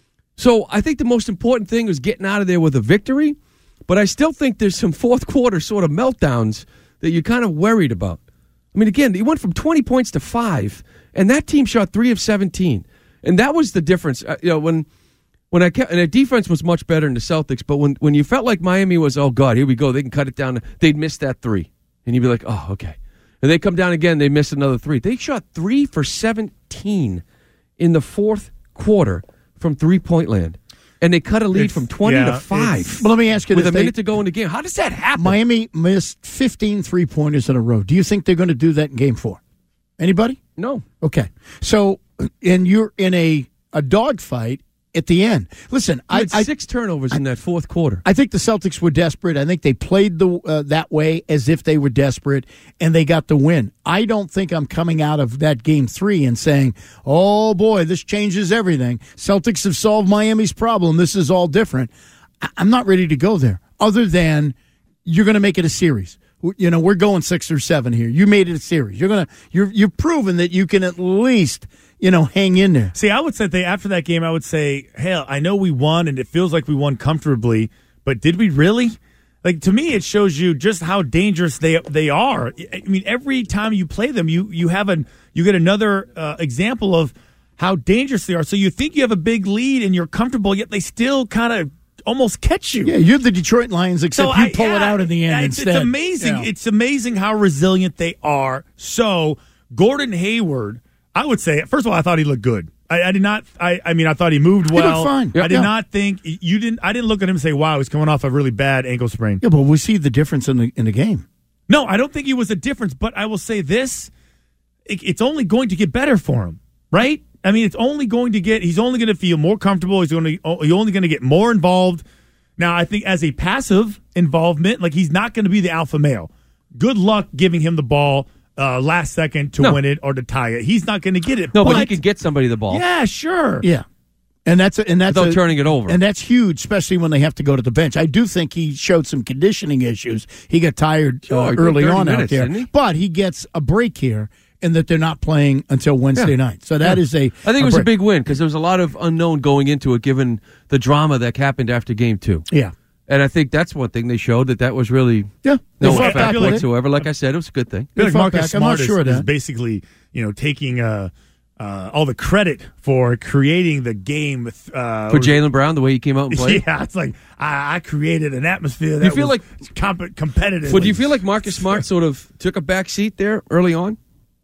So I think the most important thing was getting out of there with a victory, but I still think there's some fourth quarter sort of meltdowns that you're kind of worried about. I mean, again, they went from twenty points to five, and that team shot three of seventeen. And that was the difference. Uh, you know, when when I kept, and the defense was much better in the Celtics, but when, when you felt like Miami was, oh, God, here we go, they can cut it down, they'd miss that three. And you'd be like, oh, okay. And they come down again, they miss another three. They shot three for seventeen in the fourth quarter from three-point land. And they cut a lead It's- from twenty yeah, to five. Well, let me ask you with this. a minute They- to go in the game. How does that happen? Miami missed fifteen three-pointers in a row. Do you think they're going to do that in game four? Anybody? No. Okay. So, and you're in a, a dogfight at the end. Listen, You I, had I six turnovers in that fourth quarter. I think the Celtics were desperate. I think they played the uh, that way as if they were desperate, and they got the win. I don't think I'm coming out of that game three and saying, oh, boy, this changes everything. Celtics have solved Miami's problem. This is all different. I- I'm not ready to go there, other than you're going to make it a series. You know, we're going six or seven here. You made it a series. You're gonna you're you've proven that you can at least, you know, hang in there. See, I would say they, after that game, I would say, hell, I know we won, and it feels like we won comfortably, but did we really? Like, to me, it shows you just how dangerous they they are. I mean, every time you play them, you you have an you get another uh, example of how dangerous they are. So you think you have a big lead and you're comfortable, yet they still kind of almost catch you. Yeah, you're the Detroit Lions, except So you I- pull it yeah, out in the end yeah, it's, instead. It's amazing. Yeah. It's amazing how resilient they are. So Gordon Hayward, I would say, first of all, I thought he looked good. I, I did not. I, I mean, I thought he moved He looked well. fine. I Yeah. did Yeah. not think you didn't. I didn't look at him and say, "Wow, he's coming off a really bad ankle sprain." Yeah, but we see the difference in the in the game. No, I don't think he was a difference. But I will say this: it, it's only going to get better for him, right? I mean, it's only going to get. He's only going to feel more comfortable. He's going to. He's only going to get more involved. Now, I think as a passive involvement, like he's not going to be the alpha male. Good luck giving him the ball uh, last second to No. win it or to tie it. He's not going to get it. No, but, he can get somebody the ball. Yeah, sure. Yeah, and that's a, and that's Without a- turning it over. and that's huge, especially when they have to go to the bench. I do think he showed some conditioning issues. He got tired Sure, uh, he played early thirty on out minutes, there, didn't he? but he gets a break here, and that they're not playing until Wednesday Yeah. night. So that Yeah. is a. I think it was a break. big win because there was a lot of unknown going into it, given the drama that happened after game two. Yeah. And I think that's one thing they showed, that that was really Yeah, they no fought effect back with it. whatsoever. Like I said, it was a good thing. I feel like fought Marcus back. I'm not Smart is, sure of is that. basically, you know, taking uh, uh, all the credit for creating the game with, uh, For Jaylen Brown, the way he came out and played. Yeah, it's like I, I created an atmosphere that You feel was like- comp- competitive. Well, do you feel like Marcus Smart sort of took a back seat there early on?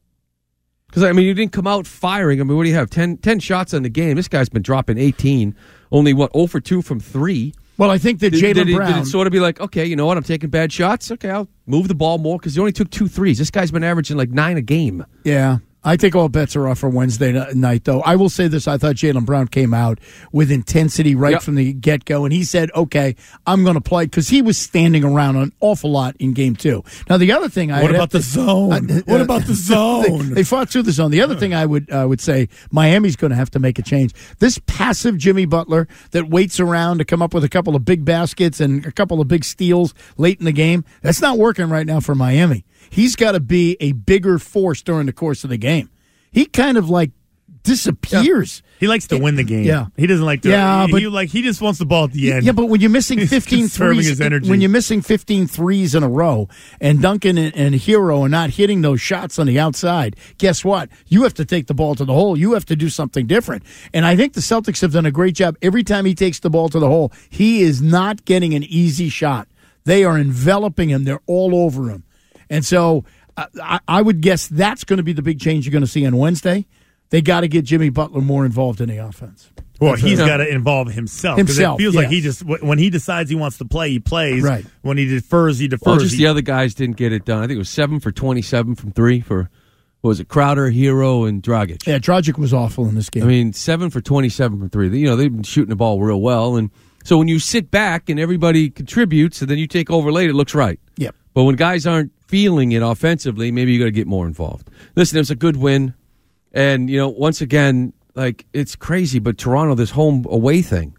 Because, I mean, you didn't come out firing. I mean, what do you have? ten, ten shots on the game. This guy's been dropping eighteen. Only, what, zero for two from three? Well, I think that Did, did, Jaylen it, Brown. did it sort of be like, okay, you know what? I'm taking bad shots. Okay, I'll move the ball more because he only took two threes. This guy's been averaging like nine a game. Yeah, I think all bets are off for Wednesday night, though. I will say this. I thought Jaylen Brown came out with intensity right yep. from the get-go, and he said, okay, I'm going to play, because he was standing around an awful lot in game two. Now, the other thing I What about to, the zone? Uh, what about the zone? they, they fought through the zone. The other thing I would uh, would say, Miami's going to have to make a change. This passive Jimmy Butler that waits around to come up with a couple of big baskets and a couple of big steals late in the game, that's not working right now for Miami. He's got to be a bigger force during the course of the game. He kind of like disappears. Yeah. He likes to win the game. Yeah, he doesn't like to. Yeah, he, but he, like he just wants the ball at the end. Yeah, but when you're missing fifteen threes, his energy. when you're missing fifteen threes in a row, and Duncan and, and Hero are not hitting those shots on the outside, guess what? You have to take the ball to the hole. You have to do something different. And I think the Celtics have done a great job. Every time he takes the ball to the hole, he is not getting an easy shot. They are enveloping him. They're all over him. And so I, I would guess that's going to be the big change you're going to see on Wednesday. They got to get Jimmy Butler more involved in the offense. Well, he's got to involve himself. Himself, it feels yes. like he just when he decides he wants to play, he plays. Right. When he defers, he defers. Well, just he, the other guys didn't get it done. I think it was seven for twenty-seven from three for, what was it, Crowder, Hero, and Dragic. Yeah, Dragic was awful in this game. I mean, seven for twenty-seven from three. You know, they've been shooting the ball real well. And so when you sit back and everybody contributes and then you take over late, it looks right. Yep. But when guys aren't feeling it offensively, maybe you got to get more involved. Listen, it was a good win. And, you know, once again, like, it's crazy, but Toronto, this home away thing.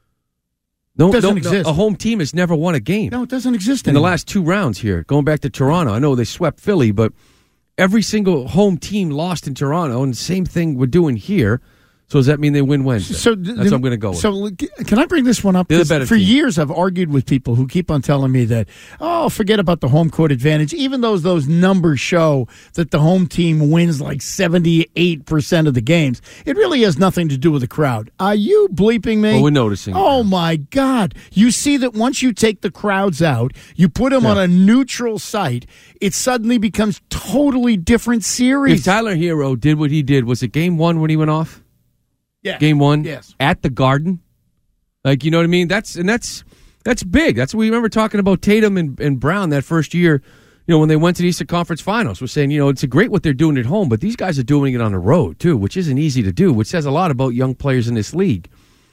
No, it doesn't no, exist. No, a home team has never won a game. No, it doesn't exist in anymore. the last two rounds here. Going back to Toronto, I know they swept Philly, but every single home team lost in Toronto, and the same thing we're doing here. So does that mean they win Wednesday? So That's what I'm going to go with. So can I bring this one up? They're the better for team. years, I've argued with people who keep on telling me that, oh, forget about the home court advantage, even though those numbers show that the home team wins like seventy-eight percent of the games. It really has nothing to do with the crowd. Are you bleeping me? Well, we're noticing. Oh, my God. You see that once you take the crowds out, you put them Yeah. on a neutral site, it suddenly becomes totally different series. If Tyler Hero did what he did, was it game one when he went off? Yeah. Game one? Yes. At the Garden? Like, you know what I mean? That's and that's that's big. That's what we remember talking about Tatum and, and Brown that first year, you know, when they went to the Eastern Conference Finals. We're saying, you know, it's a great what they're doing at home, but these guys are doing it on the road, too, which isn't easy to do, which says a lot about young players in this league.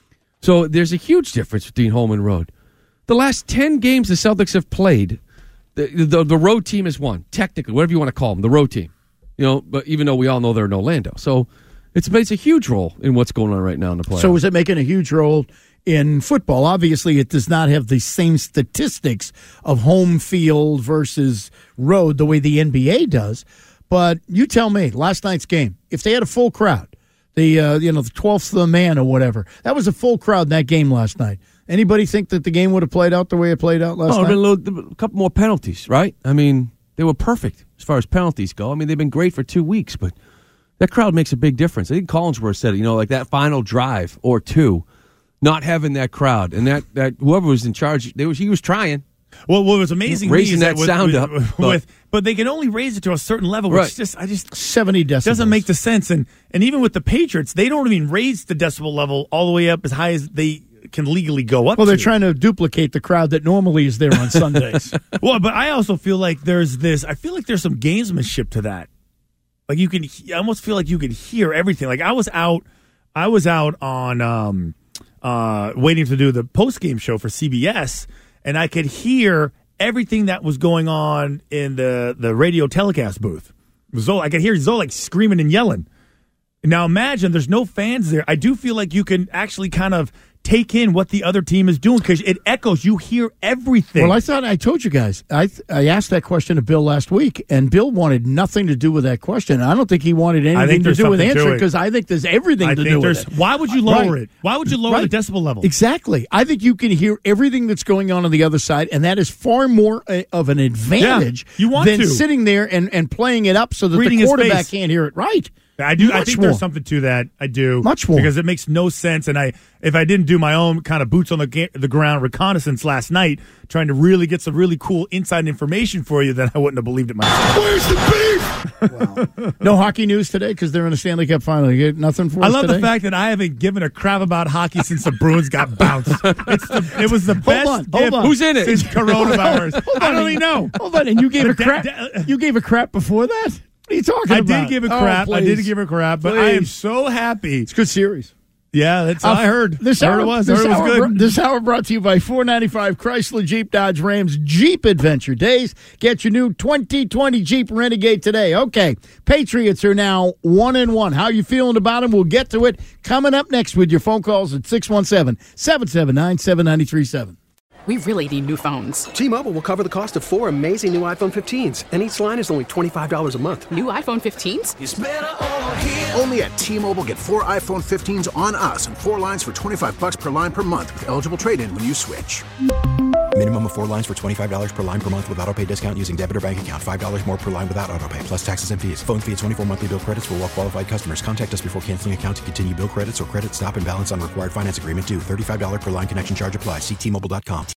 So there's a huge difference between home and road. The last ten games the Celtics have played, the the, the road team has won, technically, whatever you want to call them, the road team. You know, but even though we all know they're in Orlando. So It's, it's a huge role in what's going on right now in the playoffs. So is it making a huge role in football? Obviously, it does not have the same statistics of home field versus road the way the N B A does. But you tell me, last night's game, if they had a full crowd, the uh, you know the twelfth of the man or whatever, that was a full crowd in that game last night. Anybody think that the game would have played out the way it played out last oh, night? A, little, a couple more penalties, right? I mean, they were perfect as far as penalties go. I mean, they've been great for two weeks, but that crowd makes a big difference. I think Collinsworth said it, you know, like that final drive or two, not having that crowd. And that, that whoever was in charge, they was, he was trying. Well, what was amazing raising to me that is that with, sound with, up, with, but, with, but they can only raise it to a certain level, which Right. just I just seventy decibels doesn't make the sense. And and even with the Patriots, they don't even raise the decibel level all the way up as high as they can legally go up. Well, they're to. trying to duplicate the crowd that normally is there on Sundays. Well, but I also feel like there's this. I feel like there's some gamesmanship to that. Like you can, I almost feel like you can hear everything. Like I was out, I was out on um, uh, waiting to do the post game show for C B S, and I could hear everything that was going on in the, the radio telecast booth. Zoe, I could hear Zoe like screaming and yelling. Now imagine there's no fans there. I do feel like you can actually kind of take in what the other team is doing because it echoes. You hear everything. Well, I thought I told you guys. I I asked that question to Bill last week, and Bill wanted nothing to do with that question. I don't think he wanted anything to do with answering because I think there's everything I to think do there's, with it. Why would you lower Right. it? Why would you lower Right. the decibel level? Exactly. I think you can hear everything that's going on on the other side, and that is far more a, of an advantage Yeah, you want than to. sitting there and, and playing it up so that Reading the his quarterback face. can't hear it right. I do. I Much think more. there's something to that. I do. Much more. Because it makes no sense. And I, if I didn't do my own kind of boots on the ga- the ground reconnaissance last night, trying to really get some really cool inside information for you, then I wouldn't have believed it myself. Where's the beef? No hockey news today because they're in the Stanley Cup final. You get nothing for I us love today? the fact that I haven't given a crap about hockey since the Bruins got bounced. It's the, it was the best on, hold gift on. Who's in it? since coronavirus. Hold I on. don't even know. Hold on, and you gave a Da- crap. da- You gave a crap before that. What are you talking I about? did give a crap. Oh, I did give a crap, but Please. I am so happy. It's a good series. Yeah, that's Uh, all I heard. This I hour heard it was. This, I heard it hour, was good. br- this hour brought to you by four ninety-five Chrysler Jeep Dodge Rams Jeep Adventure Days. Get your new twenty twenty Jeep Renegade today. Okay, Patriots are now one and one. How you feeling about them? We'll get to it coming up next with your phone calls at six one seven, seven seven nine, seven nine three seven. We really need new phones. T-Mobile will cover the cost of four amazing new iPhone fifteens, and each line is only twenty-five dollars a month. New iPhone fifteens? It's better over here. Only at T-Mobile, get four iPhone fifteens on us and four lines for twenty-five bucks per line per month with eligible trade-in when you switch. Minimum of four lines for twenty-five dollars per line per month with autopay discount using debit or bank account. five dollars more per line without autopay, plus taxes and fees. Phone fee at twenty-four monthly bill credits for well-qualified customers. Contact us before canceling account to continue bill credits or credit stop and balance on required finance agreement due. thirty-five dollars per line connection charge applies. See T Mobile dot com.